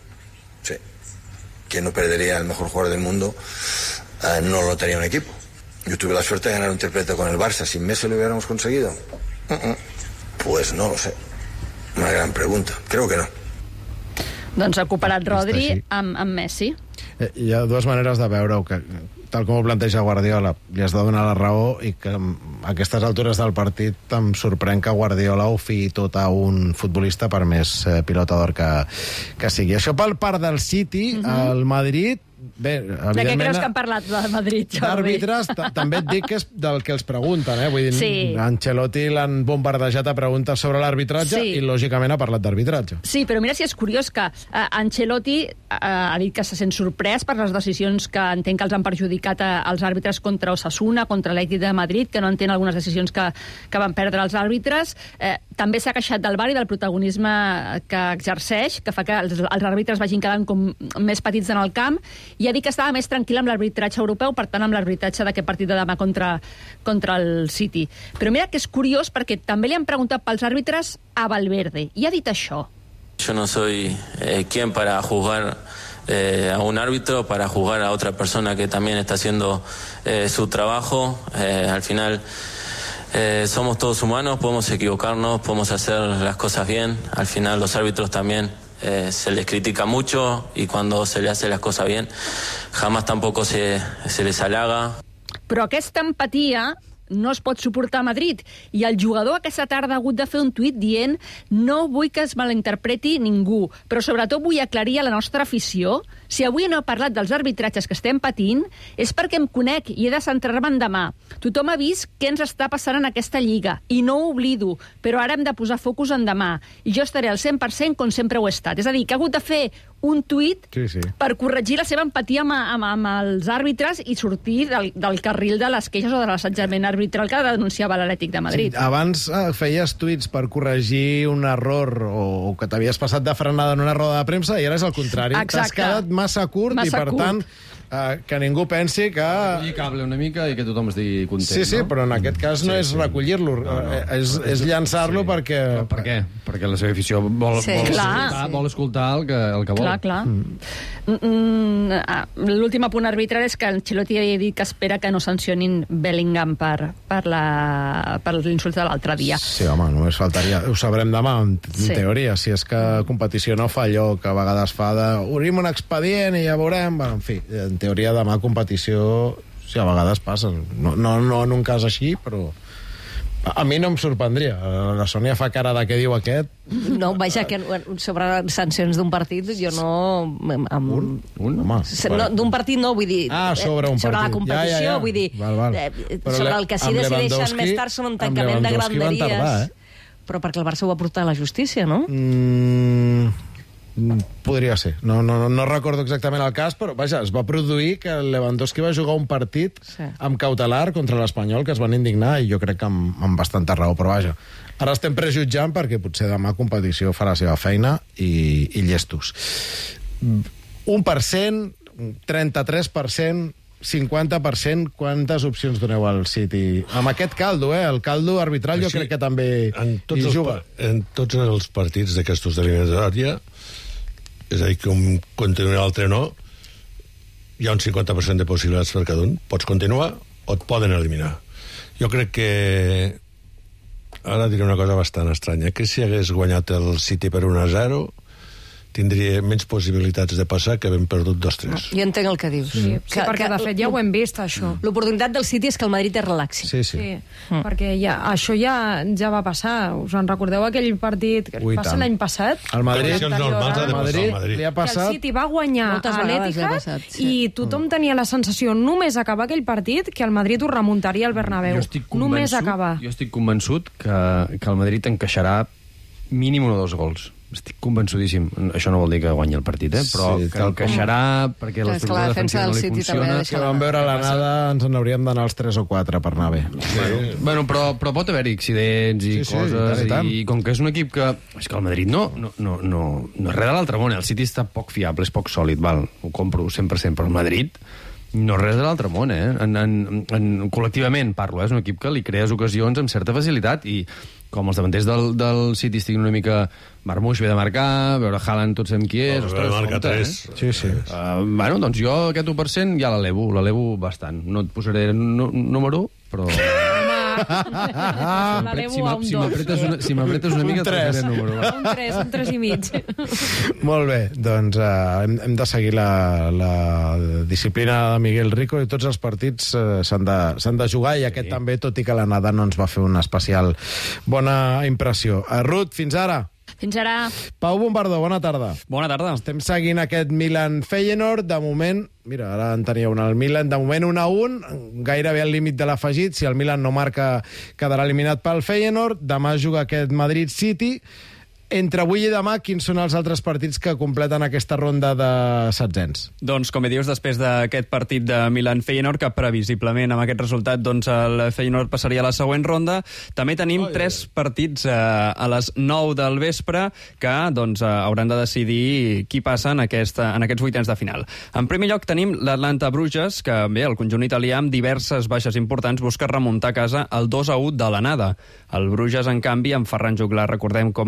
Que no perdería el mejor jugador del mundo, no lo tenía un equipo. Yo tuve la suerte de ganar un triplete con el Barça. ¿Sin Messi lo hubiéramos conseguido? Pues no lo sé. Una gran pregunta. Creo que no. Doncs ha cooperat Rodri amb Messi. Hi ha dues maneres de veure-ho, que tal com ho planteja Guardiola, li has de donar la raó, i que a aquestes altures del partit em sorprèn que Guardiola ho fiï tot a un futbolista, per més pilota d'or que sigui. Això pel part del City, el Madrid... Bé, de què creus que han parlat de Madrid, Jordi? D'àrbitres, també et dic que és del que els pregunten, Vull dir, Ancelotti l'han bombardejat a preguntes sobre l'arbitratge i, lògicament, ha parlat d'arbitratge. Sí, però mira si és curiós que Ancelotti ha dit que se sent sorprès per les decisions que entenc que els han perjudicat als àrbitres contra Osasuna, contra l'Atlètic de Madrid, que no entén algunes decisions que van perdre els àrbitres. També s'ha queixat del VAR i del protagonisme que exerceix, que fa que els àrbitres vagin quedant com més petits en el camp, i ha dit que estava més tranquil amb l'arbitratge europeu, per tant amb l'arbitratge d'aquest partit de demà contra el City. Però mira que és curiós perquè també li han preguntat pels àrbitres a Valverde, i ha dit això. Yo no soy quien para juzgar a un árbitro para juzgar a otra persona que también está haciendo su trabajo. Al final somos todos humanos, podemos equivocarnos, podemos hacer las cosas bien. Al final los árbitros también se les critica mucho y cuando se les hace las cosas bien jamás tampoco se les halaga. Però aquesta empatia no es pot suportar a Madrid. I el jugador aquesta tarda ha hagut de fer un tuit dient no vull que es malinterpreti ningú, però sobretot vull aclarir a la nostra afició si avui no he parlat dels arbitratges que estem patint és perquè em conec i he de centrar-me en demà. Tothom ha vist què ens està passant en aquesta lliga i no ho oblido, però ara hem de posar focus en demà i jo estaré al 100% com sempre ho he estat. És a dir, que ha hagut de fer un tuit per corregir la seva empatia amb els àrbitres i sortir del carril de les queixes o de l'assetjament arbitral que denunciava l'Atlètic de Madrid. Sí, abans feies tuits per corregir un error o que t'havies passat de frenada en una roda de premsa i ara és el contrari. T'has quedat massa curt i, per tant, que ningú pensi que... Recollir cable una mica i que tothom estigui content, Sí, no? però en aquest cas no és recollir-lo, és llançar-lo perquè... Per què? Perquè la seva afició vol escoltar el que vol. Clar. L'últim apunt arbitral és que Ancelotti havia dit que espera que no sancionin Bellingham per l'insult de l'altre dia. Sí, home, només faltaria. Ho sabrem demà, en teoria. Si és que competició no fa allò que a vegades fa obrim un expedient i ja veurem. Bueno, en fi, en teoria demà competició, sí, a vegades passa. No en un cas així, però... A mi no em sorprendria. La Sònia fa cara de què diu aquest. No, vaja, que sobre sancions d'un partit, jo no... Un? Home. D'un partit no, vull dir... sobre un partit. Sobre la competició, vull dir... Sobre el que sí decideixen més tard són un tancament de granderies. Però perquè el Barça ho va portar a la justícia, no? Podria ser. No recordo exactament el cas, però vaja, es va produir que el Lewandowski va jugar un partit amb cautelar contra l'Espanyol, que es van indignar, i jo crec que amb bastanta raó, però vaja. Ara estem prejutjant perquè potser demà competició fa la seva feina i llestos. 1%, 33%, 50%, quantes opcions doneu al City? Amb aquest caldo, el caldo arbitral jo crec que també hi juga. En tots els partits d'aquestos d'eliminatòria, és a dir, que un continuï l'altre no, hi ha un 50% de possibilitats per cada un. Pots continuar o et poden eliminar. Jo crec que... Ara diré una cosa bastant estranya, que si hagués guanyat el City per 1-0... tindria menys possibilitats de passar que havent perdut 2-3. Jo entenc el que dius. Sí, perquè de fet ja ho hem vist, això. L'oportunitat del City és que el Madrid es relaxi. Sí. Perquè això ja va passar. Us en recordeu aquell partit que passa l'any passat? El Madrid li ha passat... Que el City va guanyar a l'Etihad i tothom tenia la sensació, només acabar aquell partit, que el Madrid ho remuntaria al Bernabéu. Només acabar. Jo estic convençut que el Madrid encaixarà mínim 1 o 2 gols. Estic convençudíssim. Això no vol dir que guanyi el partit, però que el queixarà perquè l'estructura defensiva no li funciona. Si vam veure l'anada, ens n'hauríem d'anar als 3 o 4 per anar bé. Bueno, però pot haver-hi accidents i coses, i com que és un equip que... És que el Madrid no és res de l'altre món. El City està poc fiable, és poc sòlid, ho compro 100%, però el Madrid no és res de l'altre món, col·lectivament parlo, és un equip que li crees ocasions amb certa facilitat, i com els davanters del City estiguin una mica marmuix, ve de marcar, veure Haaland tots sabem qui és, ostres, marcar 3. Sí. Bueno, doncs jo aquest 1% ja l'elevo bastant. No et posaré número, però... Si m'apretes una mica, et número. Un 3 i mig. Molt bé, doncs hem de seguir la disciplina de Miguel Rico, i tots els partits s'han de jugar, i aquest també, tot i que l'anada no ens va fer una especial bona impressió. Ruth, fins ara. Fins ara. Pau Bombardó, bona tarda. Bona tarda. Estem seguint aquest Milan-Feyenoord. De moment, mira, ara en tenia un al Milan, de moment 1-1, gairebé al límit de l'afegit. Si el Milan no marca, quedarà eliminat pel Feyenoord. Demà juga aquest Madrid-City. Entre avui i demà, quins són els altres partits que completen aquesta ronda de setzents? Doncs, com dius, després d'aquest partit de Milan-Feyenoord, que previsiblement amb aquest resultat el Feyenoord passaria a la següent ronda, també tenim 3 partits a les 9 del vespre que hauran de decidir qui passa en aquests 8ens de final. En primer lloc tenim l'Atlanta-Bruges, que bé, el conjunt italià amb diverses baixes importants busca remuntar a casa el 2-1 de l'anada. El Bruges, en canvi, amb Ferran Juglar, recordem, com a protagonista,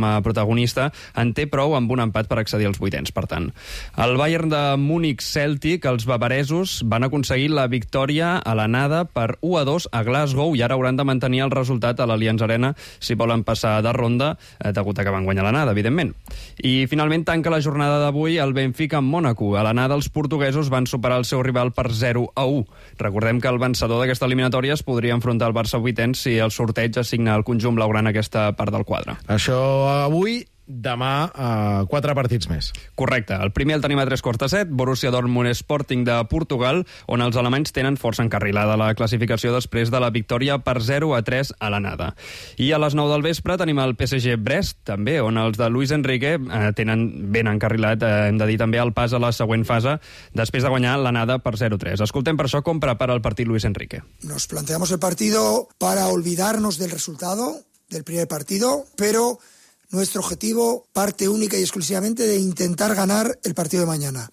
protagonista, en té prou amb un empat per accedir als vuitens, per tant. El Bayern de Múnich-Celtic, els bavaresos, van aconseguir la victòria a l'anada per 1-2 a Glasgow i ara hauran de mantenir el resultat a l'Allianz Arena si volen passar de ronda, degut a que van guanyar l'anada, evidentment. I finalment tanca la jornada d'avui el Benfica amb Mònaco. A l'anada els portuguesos van superar el seu rival per 0-1. Recordem que el vencedor d'aquesta eliminatòria es podria enfrontar al Barça vuitens si el sorteig assigna al conjunt blaugrana aquesta part del quadre. Això avui, demà 4 partits més. Correcte. El primer el tenim a 7:15, Borussia Dortmund Sporting de Portugal, on els alemanys tenen força encarrilada la classificació després de la victòria per 0-3 a l'anada. I a les 9 del vespre tenim el PSG Brest, també, on els de Luis Enrique tenen ben encarrilat, hem de dir també, el pas a la següent fase, després de guanyar l'anada per 0-3. Escoltem per això com prepara el partit Luis Enrique. Nos planteamos el partido para olvidarnos del resultado del primer partido, pero nuestro objetivo parte única y exclusivamente de intentar ganar el partido de mañana.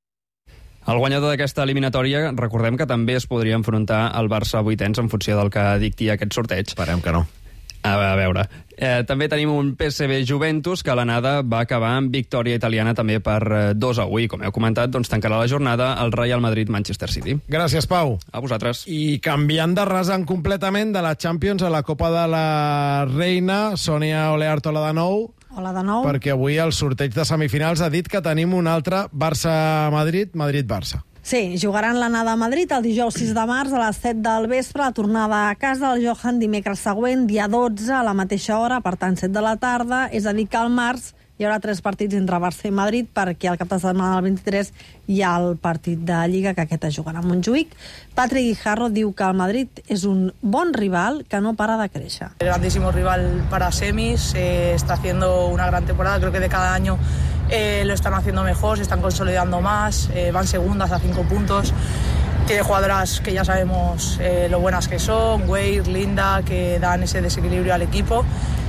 El guanyador d'aquesta eliminatòria, recordem que també es podria enfrontar al Barça vuitens en funció del que dicti aquest sorteig. Esperem que no. A veure. També tenim un PSV Juventus, que a l'anada va acabar amb victòria italiana també per 2-1. I com heu comentat, doncs tancarà la jornada el Real Madrid-Manchester City. Gràcies, Pau. A vosaltres. I canviant de rasant completament de la Champions a la Copa de la Reina, Sònia Oleart, hola de nou. Hola de nou. Perquè avui el sorteig de semifinals ha dit que tenim un altre Barça-Madrid, Madrid-Barça. Sí, jugaran l'anada a Madrid el dijous 6 de març a les 7 del vespre, la tornada a casa del Johan dimecres següent, dia 12, a la mateixa hora, per tant 7 de la tarda, és a dir que al març hi haurà 3 partits entre Barça i Madrid, perquè al cap de setmana del 23 hi ha el partit de Lliga, que aquest es jugarà a Montjuïc. Patrick Guijarro diu que el Madrid és un bon rival que no para de créixer. Grandísimo rival para semis, está haciendo una gran temporada, creo que de cada año lo están haciendo mejor, se están consolidando más, van segundas a 5 puntos. Tiene jugadoras que ya sabemos lo buenas que son, Weir, Linda, que dan ese desequilibrio al equipo.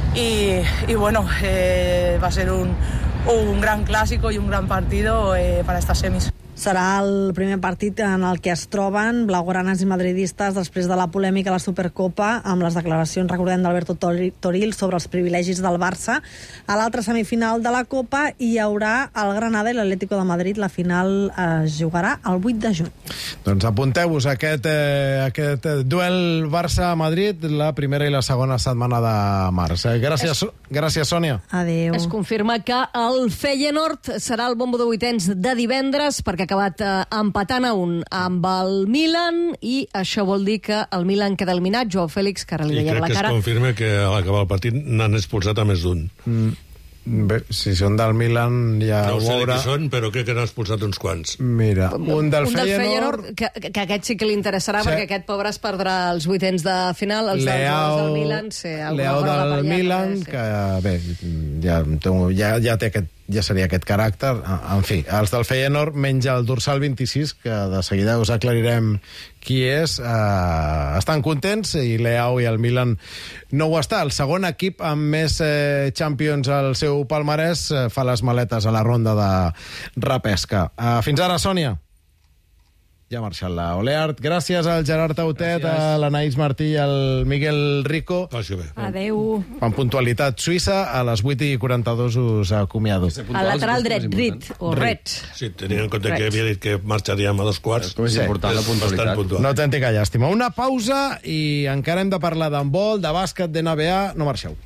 Y bueno, va a ser un gran clásico y un gran partido para estas semis. Serà el primer partit en el que es troben blaugranes i madridistes després de la polèmica a la Supercopa amb les declaracions, recordem, d'Alberto Toril sobre els privilegis del Barça. A l'altra semifinal de la Copa hi haurà el Granada i l'Atlético de Madrid. La final es jugarà el 8 de juny. Doncs apunteu-vos aquest duel Barça-Madrid la primera i la segona setmana de març. Gràcies, Sònia. Adéu. Es confirma que el Feyenoord serà el bombo de vuitens de divendres perquè ha acabat empatant a 1 amb el Milan i això vol dir que el Milan queda eliminat. Joao Fèlix, que ara li veiem la cara. I crec que es confirma que a l'acabar el partit n'han expulsat a més d'un. Bé, si són del Milan ja no ho sé veurà. No sé qui són, però crec que n'han expulsat uns quants. Mira, un del Feyenoord... Que aquest sí que li interessarà, sí. Perquè aquest pobre es perdrà els vuitens de final, els del Milan... Sí, Leao del Milan, sí. Que bé, ja té aquest, ja seria aquest caràcter. En fi, els del Feyenoord menja el dorsal 26, que de seguida us aclarirem qui és. Estan contents i Leao i el Milan no ho està. El segon equip amb més Champions al seu palmarès fa les maletes a la ronda de repesca. Fins ara, Sònia. Ja ha marxat la Oleart. Gràcies al Gerard Tautet, a l'Anaïs Martí i al Miguel Rico. Adéu. Amb puntualitat suïssa, a les 8:42 us acomiado. Al lateral dret, Rit, o Ret. Sí, tenint en compte que havia dit que marxaríem a 2/4. És important la puntualitat. No autèntica llàstima. Una pausa i encara hem de parlar d'handbol, de bàsquet, de NBA. No marxeu.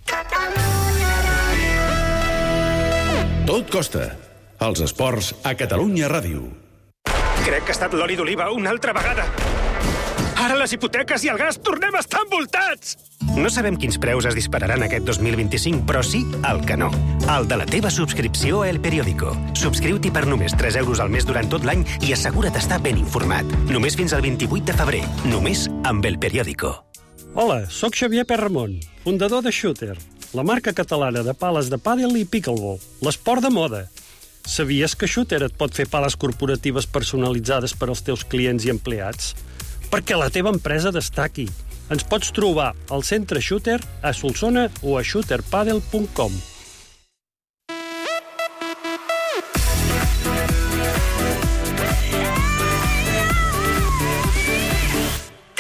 Tot costa. Els esports a Catalunya Ràdio. Crec que ha estat l'oli d'oliva una altra vegada. Ara les hipoteques i el gas tornem a estar envoltats! No sabem quins preus es dispararan aquest 2025, però sí el que no. El de la teva subscripció a El Periódico. Subscriu-t'hi per només 3 euros al mes durant tot l'any i assegura't estar ben informat. Només fins al 28 de febrer. Només amb El Periódico. Hola, sóc Xavier Perramon, fundador de Shooter, la marca catalana de pales de pàdel i pickleball, l'esport de moda. Sabies que Shooter et pot fer pales corporatives personalitzades per als teus clients i empleats? Perquè la teva empresa destaqui. Ens pots trobar al centre Shooter, a Solsona o a shooterpadel.com.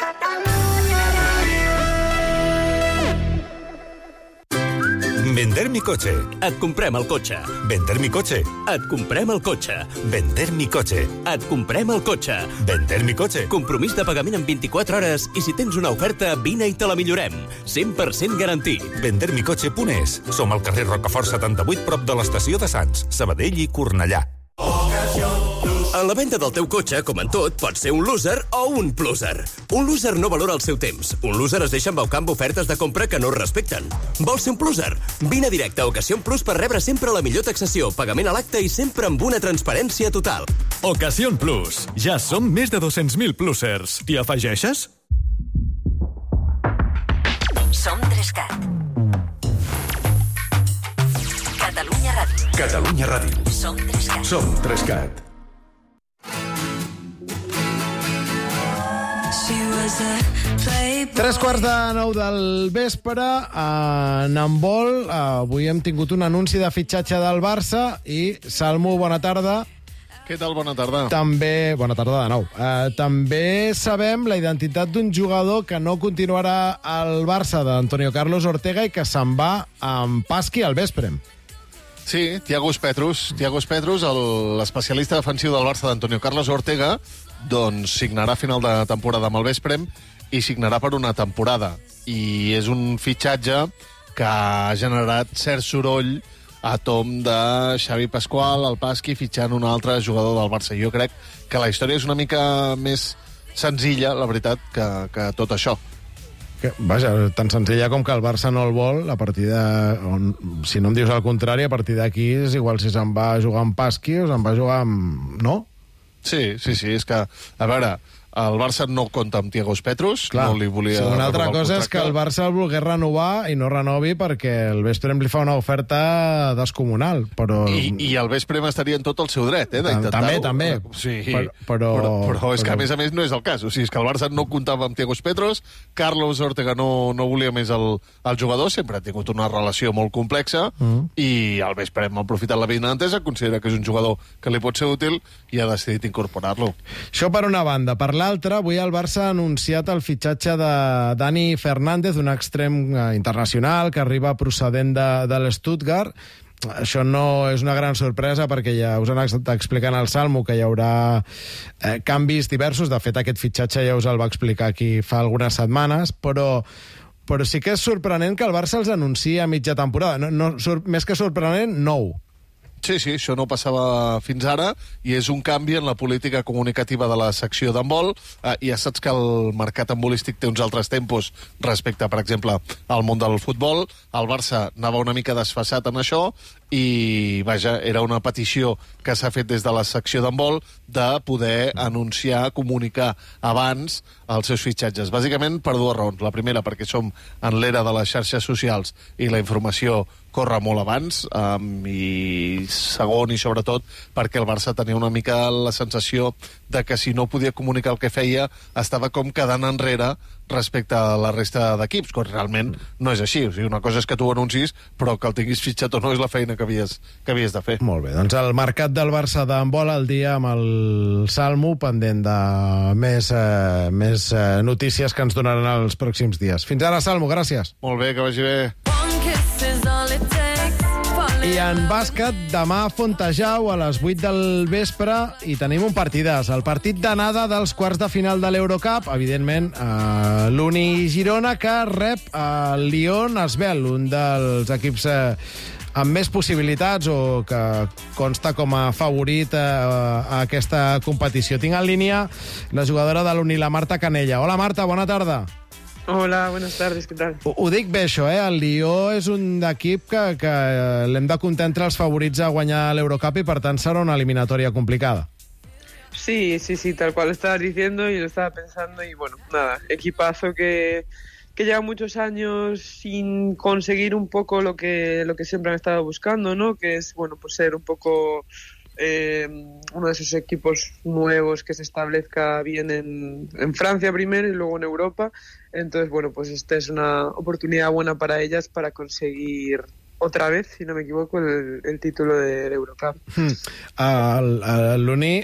Vender mi cotxe. Et comprem el cotxe. Vender mi cotxe. Et comprem el cotxe. Vender mi cotxe. Et comprem el cotxe. Vender mi cotxe. Compromís de pagament en 24 hores i si tens una oferta, vine i te la millorem. 100% garantit. Vendermicotxe.es. Som al carrer Rocafort 78, prop de l'estació de Sants, Sabadell i Cornellà. En la venda del teu cotxe, com en tot, pot ser un loser o un pluser. Un loser no valora el seu temps. Un loser es deixa embaucar amb ofertes de compra que no es respecten. Vols ser un pluser? Vine directe a Ocasión Plus per rebre sempre la millor taxació, pagament a l'acte i sempre amb una transparència total. Ocasión Plus. Ja som més de 200.000 plusers. T'hi afegeixes? Som 3CAT. Catalunya Ràdio. Catalunya Ràdio. Som 3CAT. Som 3CAT. Tres quarts de 9 del vespre, en handbol. Avui hem tingut un anunci de fitxatge del Barça i, Salmo, bona tarda. Què tal? Bona tarda. També, bona tarda de nou. També sabem la identitat d'un jugador que no continuarà al Barça, d'Antonio Carlos Ortega, i que se'n va amb Pasqui al Vesprem. Sí, Thiago Petrus, l'especialista defensiu del Barça d'Antonio Carlos Ortega, doncs signarà a final de temporada amb el Vesprem i signarà per una temporada. I és un fitxatge que ha generat cert soroll a tom de Xavi Pasqual, el Pasqui, fitxant un altre jugador del Barça. Jo crec que la història és una mica més senzilla, la veritat, que tot això. Vaja, tan senzilla com que el Barça no el vol, a partir de... Si no em dius el contrari, a partir d'aquí és igual si se'n va a jugar amb Pasqui o se'n va a jugar amb... No? Sí, és que, a veure, el Barça no compta amb Thiago Petrus. Clar, no li volia una altra cosa és que el Barça el volgués renovar i no renovi perquè el Vesprem li fa una oferta descomunal, però... I el Vesprem estaria en tot el seu dret, d'intentar-ho. També. Sí, però és que, a més, no és el cas. O sigui, és que el Barça no comptava amb Thiago Petrus, Carlos Ortega no volia més el jugador, sempre ha tingut una relació molt complexa, i el Vesprem ha aprofitat la vinentesa, considera que és un jugador que li pot ser útil i ha decidit incorporar-lo. Això per una banda. Per l'altra, avui el Barça ha anunciat el fitxatge de Dani Fernández, un extrem internacional que arriba procedent de l'Stuttgart. Això no és una gran sorpresa perquè ja us han estat explicant al Salmo que hi haurà canvis diversos. De fet, aquest fitxatge ja us el va explicar aquí fa algunes setmanes, però sí que és sorprenent que el Barça els anunciï a mitja temporada. Més que sorprenent, nou. Sí, això no passava fins ara i és un canvi en la política comunicativa de la secció d'handbol. Ja saps que el mercat handbolístic té uns altres tempos respecte, per exemple, al món del futbol. El Barça anava una mica desfasat en això i, vaja, era una petició que s'ha fet des de la secció d'handbol de poder anunciar, comunicar abans els seus fitxatges. Bàsicament per dues raons. La primera, perquè som en l'era de les xarxes socials i la informació corre molt abans, i segon i sobretot perquè el Barça tenia una mica la sensació de que si no podia comunicar el que feia estava com quedant enrere respecte a la resta d'equips, quan realment no és així. O sigui, una cosa és que tu ho anuncis, però que el tinguis fitxat o no és la feina que havies de fer. Molt bé, doncs el mercat del Barça d'handbol al dia amb el Salmo, pendent de més notícies que ens donaran els pròxims dies. Fins ara, Salmo, gràcies. Molt bé, que vagi bé. I en bàsquet, demà a Fontejau a les 8 del vespre i tenim un partidàs, el partit d'anada dels quarts de final de l'Eurocup, evidentment l'Uni Girona, que rep el Lyon Asbel, un dels equips amb més possibilitats o que consta com a favorit a aquesta competició. Tinc en línia la jugadora de l'Uni, la Marta Canella. Hola, Marta, bona tarda. Hola, buenas tardes, ¿qué tal? Ho dic bé, això, El Lió és un equip que l'hem de comptar entre els favorits a guanyar l'Eurocup i, per tant, serà una eliminatòria complicada. Sí, tal cual lo estabas diciendo y lo estaba pensando y, bueno, nada, equipazo que lleva muchos años sin conseguir un poco lo que siempre han estado buscando, ¿no? Que es, bueno, pues ser un poco uno de esos equipos nuevos que se establezca bien en Francia primero y luego en Europa. Entonces, bueno, pues esta es una oportunidad buena para ellas para conseguir otra vez, si no me equivoco, el título del Eurocup. L'Uni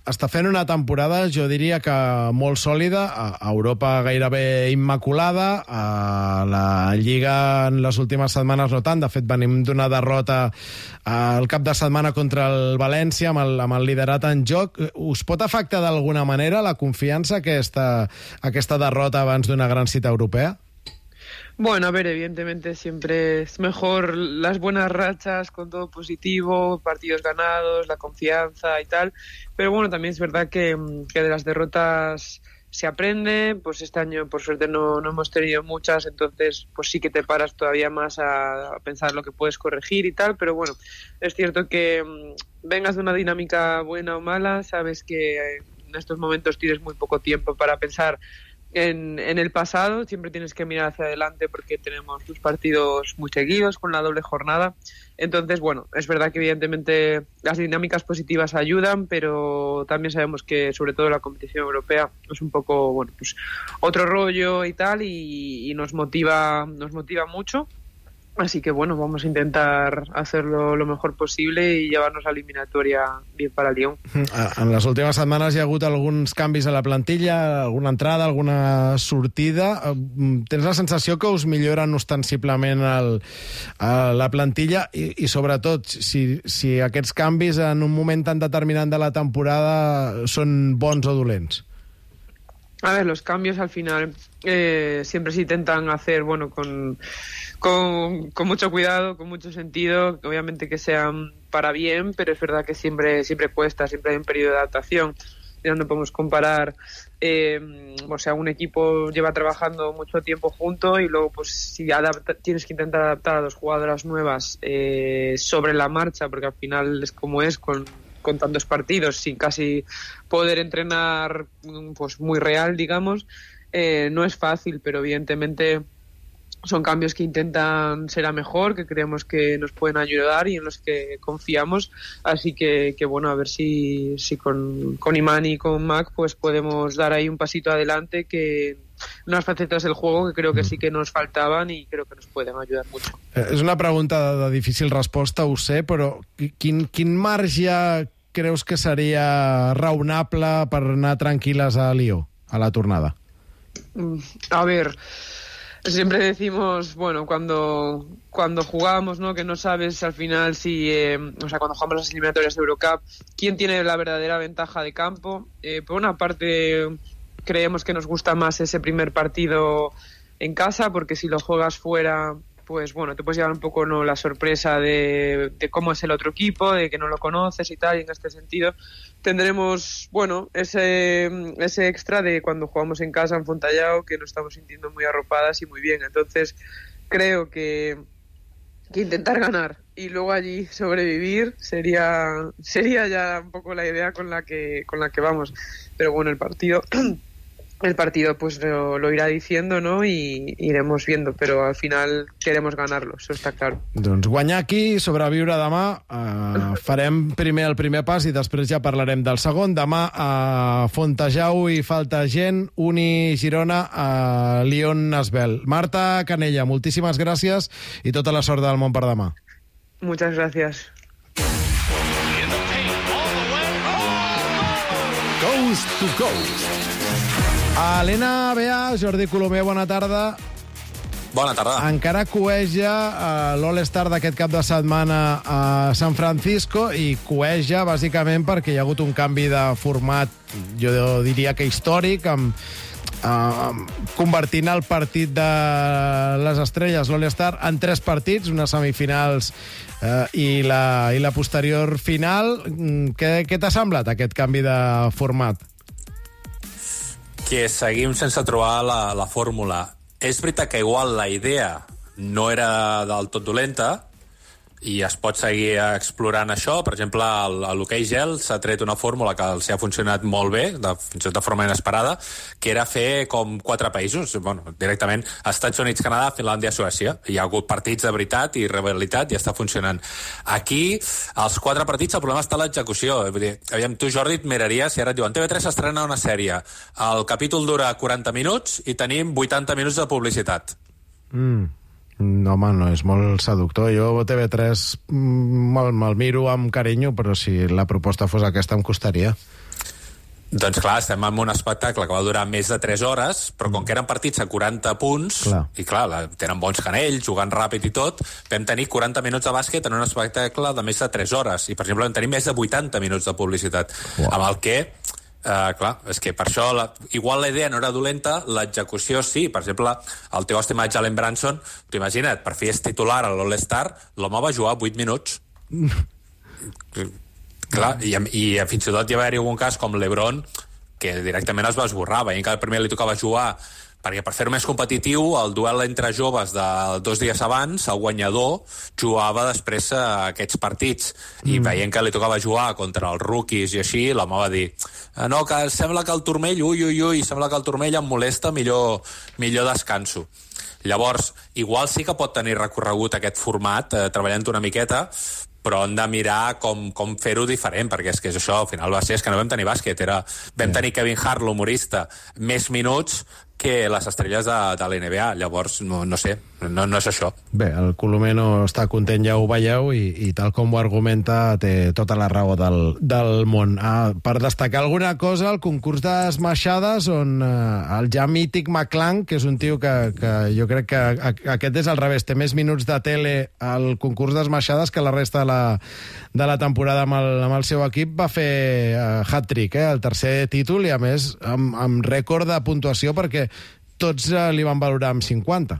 està fent una temporada, jo diria que molt sòlida, a Europa gairebé immaculada, a la Lliga en les últimes setmanes no tant, de fet venim d'una derrota al cap de setmana contra el València amb el liderat en joc. Us pot afectar d'alguna manera la confiança aquesta derrota abans d'una gran cita europea? Bueno, a ver, evidentemente siempre es mejor las buenas rachas con todo positivo, partidos ganados, la confianza y tal, pero bueno, también es verdad que de las derrotas se aprende, pues este año por suerte no hemos tenido muchas, entonces pues sí que te paras todavía más a pensar lo que puedes corregir y tal, pero bueno, es cierto que vengas de una dinámica buena o mala, sabes que en estos momentos tienes muy poco tiempo para pensar en el pasado, siempre tienes que mirar hacia adelante porque tenemos 2 partidos muy seguidos con la doble jornada. Entonces, bueno, es verdad que evidentemente las dinámicas positivas ayudan, pero también sabemos que sobre todo la competición europea es un poco, bueno, pues otro rollo y tal, y nos motiva mucho. Así que bueno, vamos a intentar hacerlo lo mejor posible y llevarnos a la eliminatoria bien para Lyon. En les últimes setmanes hi ha hagut alguns canvis a la plantilla, alguna entrada, alguna sortida. Tens la sensació que us milloren ostensiblement la plantilla i sobretot, si aquests canvis en un moment tan determinant de la temporada són bons o dolents? A ver, los cambios al final siempre se intentan hacer, bueno, con mucho cuidado, con mucho sentido, obviamente que sean para bien, pero es verdad que siempre cuesta, siempre hay un periodo de adaptación. Ya no podemos comparar, o sea, un equipo lleva trabajando mucho tiempo junto y luego pues si tienes que intentar adaptar a 2 jugadoras nuevas sobre la marcha, porque al final es como es con tantos partidos sin casi poder entrenar pues muy real, digamos, no es fácil, pero evidentemente son cambios que intentan ser a mejor, que creemos que nos pueden ayudar y en los que confiamos, así que bueno, a ver si con Imani y con Mac pues podemos dar ahí un pasito adelante, que unas facetas del juego que creo que sí que nos faltaban i creo que nos pueden ayudar mucho. És una pregunta de difícil resposta, ho sé, però quin marge creus que seria raonable per anar tranquil·les a Lió, a la tornada? A ver, siempre decimos, bueno, cuando jugamos, ¿no? Que no sabes al final si, o sea, cuando jugamos las eliminatorias de Eurocup, quién tiene la verdadera ventaja de campo. Por una parte, creemos que nos gusta más ese primer partido en casa, porque si lo juegas fuera, pues bueno, te puedes llevar un poco, ¿no?, la sorpresa de cómo es el otro equipo, de que no lo conoces y tal, y en este sentido tendremos, bueno, ese extra de cuando jugamos en casa en Fontallao, que nos estamos sintiendo muy arropadas y muy bien. Entonces creo que intentar ganar y luego allí sobrevivir sería ya un poco la idea con la que vamos. Pero bueno, el partido pues lo irá diciendo, ¿no? Y iremos viendo, pero al final queremos ganarlo, eso está claro. Doncs guanyar aquí, sobreviure demà, farem primer el primer pas i després ja parlarem del segon. Demà a Fontallao hi falta gent, Uni Girona, a Lyon Asbel. Marta Canella, moltíssimes gràcies i tota la sort del món per demà. Muchas gracias. Coast to Coast. Helena Bea, Jordi Colomer, bona tarda. Bona tarda. Encara coeja l'All-Star d'aquest cap de setmana a San Francisco i coeja bàsicament perquè hi ha hagut un canvi de format, jo diria que històric, convertint el partit de les estrelles, l'All-Star, en 3 partits, unes semifinals i la posterior final. Què t'ha semblat aquest canvi de format? Que seguim sense trobar la fórmula. És veritat que igual la idea no era del tot dolenta i es pot seguir explorant això. Per exemple, a l'hoquei gel s'ha tret una fórmula que els ha funcionat molt bé, fins i tot de forma inesperada, que era fer com 4 països, bueno, directament Estats Units, Canadà, Finlàndia, Suècia. Hi ha hagut partits de veritat i rivalitat i està funcionant. Aquí, els 4 partits, el problema està a l'execució. Aviam, tu, Jordi, et miraries si ara et diuen TV3 estrena una sèrie. El capítol dura 40 minuts i tenim 80 minuts de publicitat. No, home, no, és molt seductor. Jo TV3 me'l miro amb carinyo, però si la proposta fos aquesta em costaria. Doncs clar, estem en un espectacle que va durar més de 3 hores, però com que eren partits a 40 punts, i clar, tenen bons canells, jugant ràpid i tot, vam tenir 40 minuts de bàsquet en un espectacle de més de 3 hores, i per exemple vam tenir més de 80 minuts de publicitat, amb el que, clar, és que per això, igual la idea no era dolenta, l'execució sí, per exemple, el teu estimat Jalen Brunson, t'ho imagina't, per fi és titular a l'All-Star, l'home va jugar 8 minuts. Clar, i fins i tot hi va haver algun cas com l'Ebron, que directament es va esborrar, veient que primer li tocava jugar, perquè per fer-ho més competitiu, el duel entre joves de 2 dies abans, el guanyador jugava després aquests partits, i veient que li tocava jugar contra els rookies i així, l'home va dir, no, que sembla que el turmell, sembla que el turmell em molesta, millor descanso. Llavors, igual sí que pot tenir recorregut aquest format, treballant una miqueta, però hem de mirar com fer-ho diferent, perquè és que això, al final va ser, és que no vam tenir bàsquet, vam tenir Kevin Hart, l'humorista, més minuts que les estrelles de l'NBA, llavors, no sé, no és això. Bé, el Colomeno està content, ja ho veieu, i tal com ho argumenta, té tota la raó del món. Per destacar alguna cosa, el concurs d'esmaixades, on el ja mític McClung, que és un tio que jo crec que aquest és al revés, té més minuts de tele al concurs d'esmaixades que la resta de la temporada amb el seu equip, va fer hat-trick, el tercer títol, i a més amb rècord de puntuació, perquè tots li van valorar amb 50.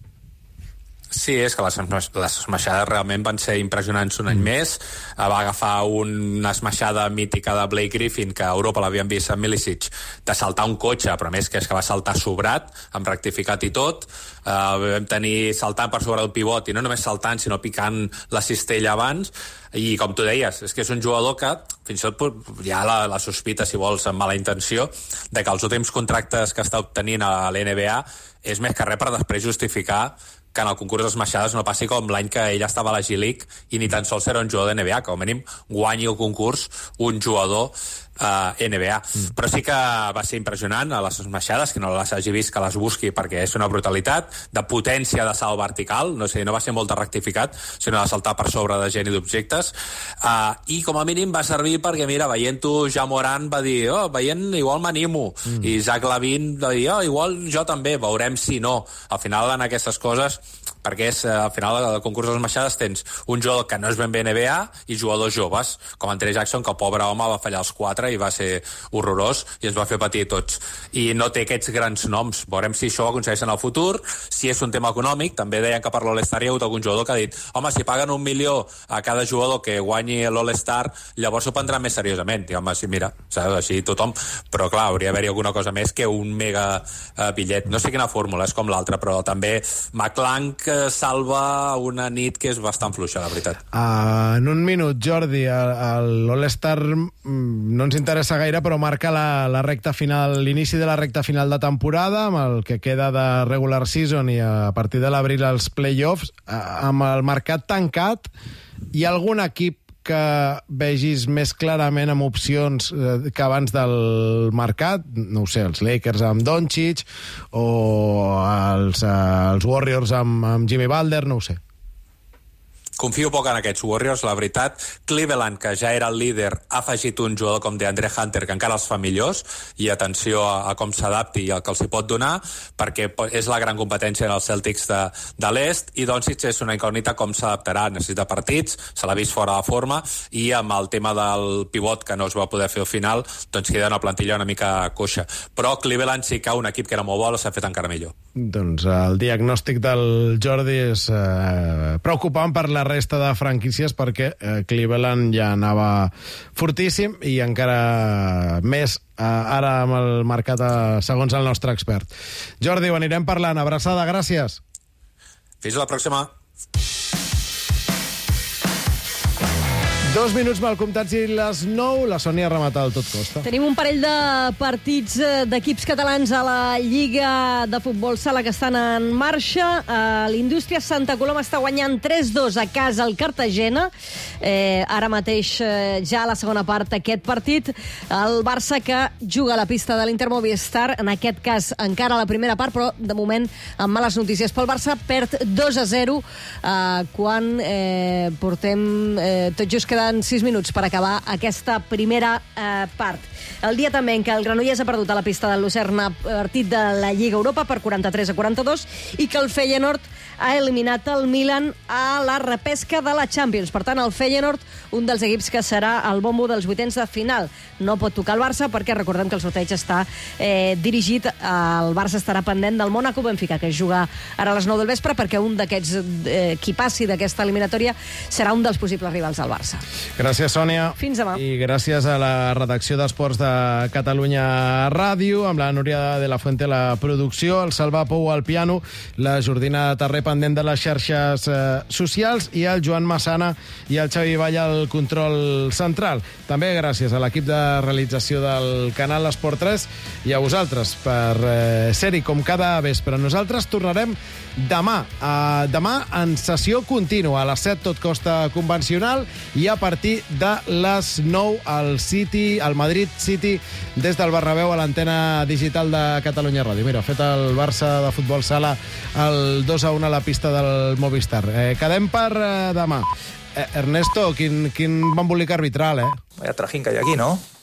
Sí, és que les esmaixades realment van ser impressionants un any més. Va agafar una esmaixada mítica de Blake Griffin, que a Europa l'havien vist a Milicic, de saltar un cotxe, però més que és que va saltar sobrat, amb rectificat i tot. Vam tenir saltant per sobre del pivot, i no només saltant, sinó picant la cistella abans. I com tu deies, és que és un jugador que fins i tot hi ha la sospita, si vols, amb mala intenció, de que els últims contractes que està obtenint a l'NBA és més que res per després justificar que en el concurs d'esmaixades no passi com l'any que ell estava a la G-League i ni tan sols era un jugador de NBA, que com a mínim guanyi el concurs un jugador NBA. Però sí que va ser impressionant a les esmaixades, que no les hagi vist, que les busqui, perquè és una brutalitat de potència de salt vertical, no sé, no va ser molt de rectificat, sinó de saltar per sobre de gent i d'objectes, i com a mínim va servir perquè, mira, veient-ho, Ja Morant va dir, veient, igual m'animo, i Zach Lavin va dir, igual jo també, veurem si no. Al final, en aquestes coses, perquè al final del concurs d'esmaixades tens un jugador que no és ben bé NBA i jugadors joves, com Andre Jackson, que el pobre home va fallar els 4 i va ser horrorós i ens va fer patir tots. I no té aquests grans noms. Veurem si això ho aconsegueixen al futur, si és un tema econòmic. També deien que per l'All-Star hi ha hagut algun jugador que ha dit, home, si paguen $1 milió a cada jugador que guanyi l'All-Star, llavors s'ho prendran més seriosament. I home, sí, mira, saps, així tothom. Però clar, hauria d'haver-hi alguna cosa més que un mega bitllet. No sé quina fórmula, és com l'altra, però també McClung salva una nit que és bastant fluixa, la veritat. En un minut, Jordi, l'All-Star no ens interessa gaire, però marca la recta final, l'inici de la recta final de temporada, amb el que queda de regular season i a partir de l'abril els playoffs, amb el mercat tancat, hi ha algun equip que vegis més clarament amb opcions que abans del mercat, no ho sé, els Lakers amb Doncic o els Warriors amb Jimmy Butler, no ho sé. Confio poc en aquests Warriors, la veritat. Cleveland, que ja era el líder, ha afegit un jugador com DeAndre Hunter, que encara els fa millors, i atenció a com s'adapti i el que els hi pot donar, perquè és la gran competència en els Celtics de l'Est, i Doncic és una incògnita com s'adaptarà. Necessita partits, se l'ha vist fora de forma, i amb el tema del pivot, que no es va poder fer al final, doncs queda una plantilla una mica coixa. Però Cleveland sí que un equip que era molt bo s'ha fet encara millor. Doncs el diagnòstic del Jordi és preocupant per la resta de franquícies, perquè Cleveland ja anava fortíssim i encara més ara amb el mercat segons el nostre expert. Jordi, ho anirem parlant. Abraçada, gràcies. Fins a la pròxima. 2 minuts mal comptats i les 9, la Sònia ha rematat el tot costa. Tenim un parell de partits d'equips catalans a la Lliga de Futbol Sala que estan en marxa. L'Indústria Santa Coloma està guanyant 3-2 a casa al Cartagena. Ara mateix, ja a la segona part d'aquest partit, el Barça que juga a la pista de l'Inter Movistar, en aquest cas encara a la primera part, però de moment amb males notícies pel Barça, perd 2-0 quan portem tot just queda Falten 6 minuts per acabar aquesta primera part. El dia també en què el Granollers ha perdut a la pista del Lucerna partit de la Lliga Europa per 43-42 i que el Feyenoord ha eliminat el Milan a la repesca de la Champions. Per tant, el Feyenoord, un dels equips que serà el bombo dels vuitens de final. No pot tocar el Barça perquè recordem que el sorteig està dirigit. El Barça estarà pendent del Mónaco-Benfica, que es juga ara a les 9 del vespre, perquè un d'aquests qui passi d'aquesta eliminatòria serà un dels possibles rivals del Barça. Gràcies, Sònia. Fins demà. I gràcies a la redacció d'Esports de Catalunya Ràdio, amb la Núria de la Fuente a la producció, el Salva Pou al piano, la Jordina Tarré pendent de les xarxes socials i el Joan Massana i el Xavi Vall al control central. També gràcies a l'equip de realització del canal Esport 3 i a vosaltres per ser-hi com cada vespre. Nosaltres tornarem demà. Demà en sessió contínua, a les 7 tot costa convencional i a partir de les 9 al Madrid City des del Bernabéu a l'antena digital de Catalunya Ràdio. Mira, ha fet el Barça de futbol sala el 2-1 a la pista del Movistar. Quedem per demà. Ernesto, quin embolic arbitral, Vaya trajín que hay aquí, ¿no?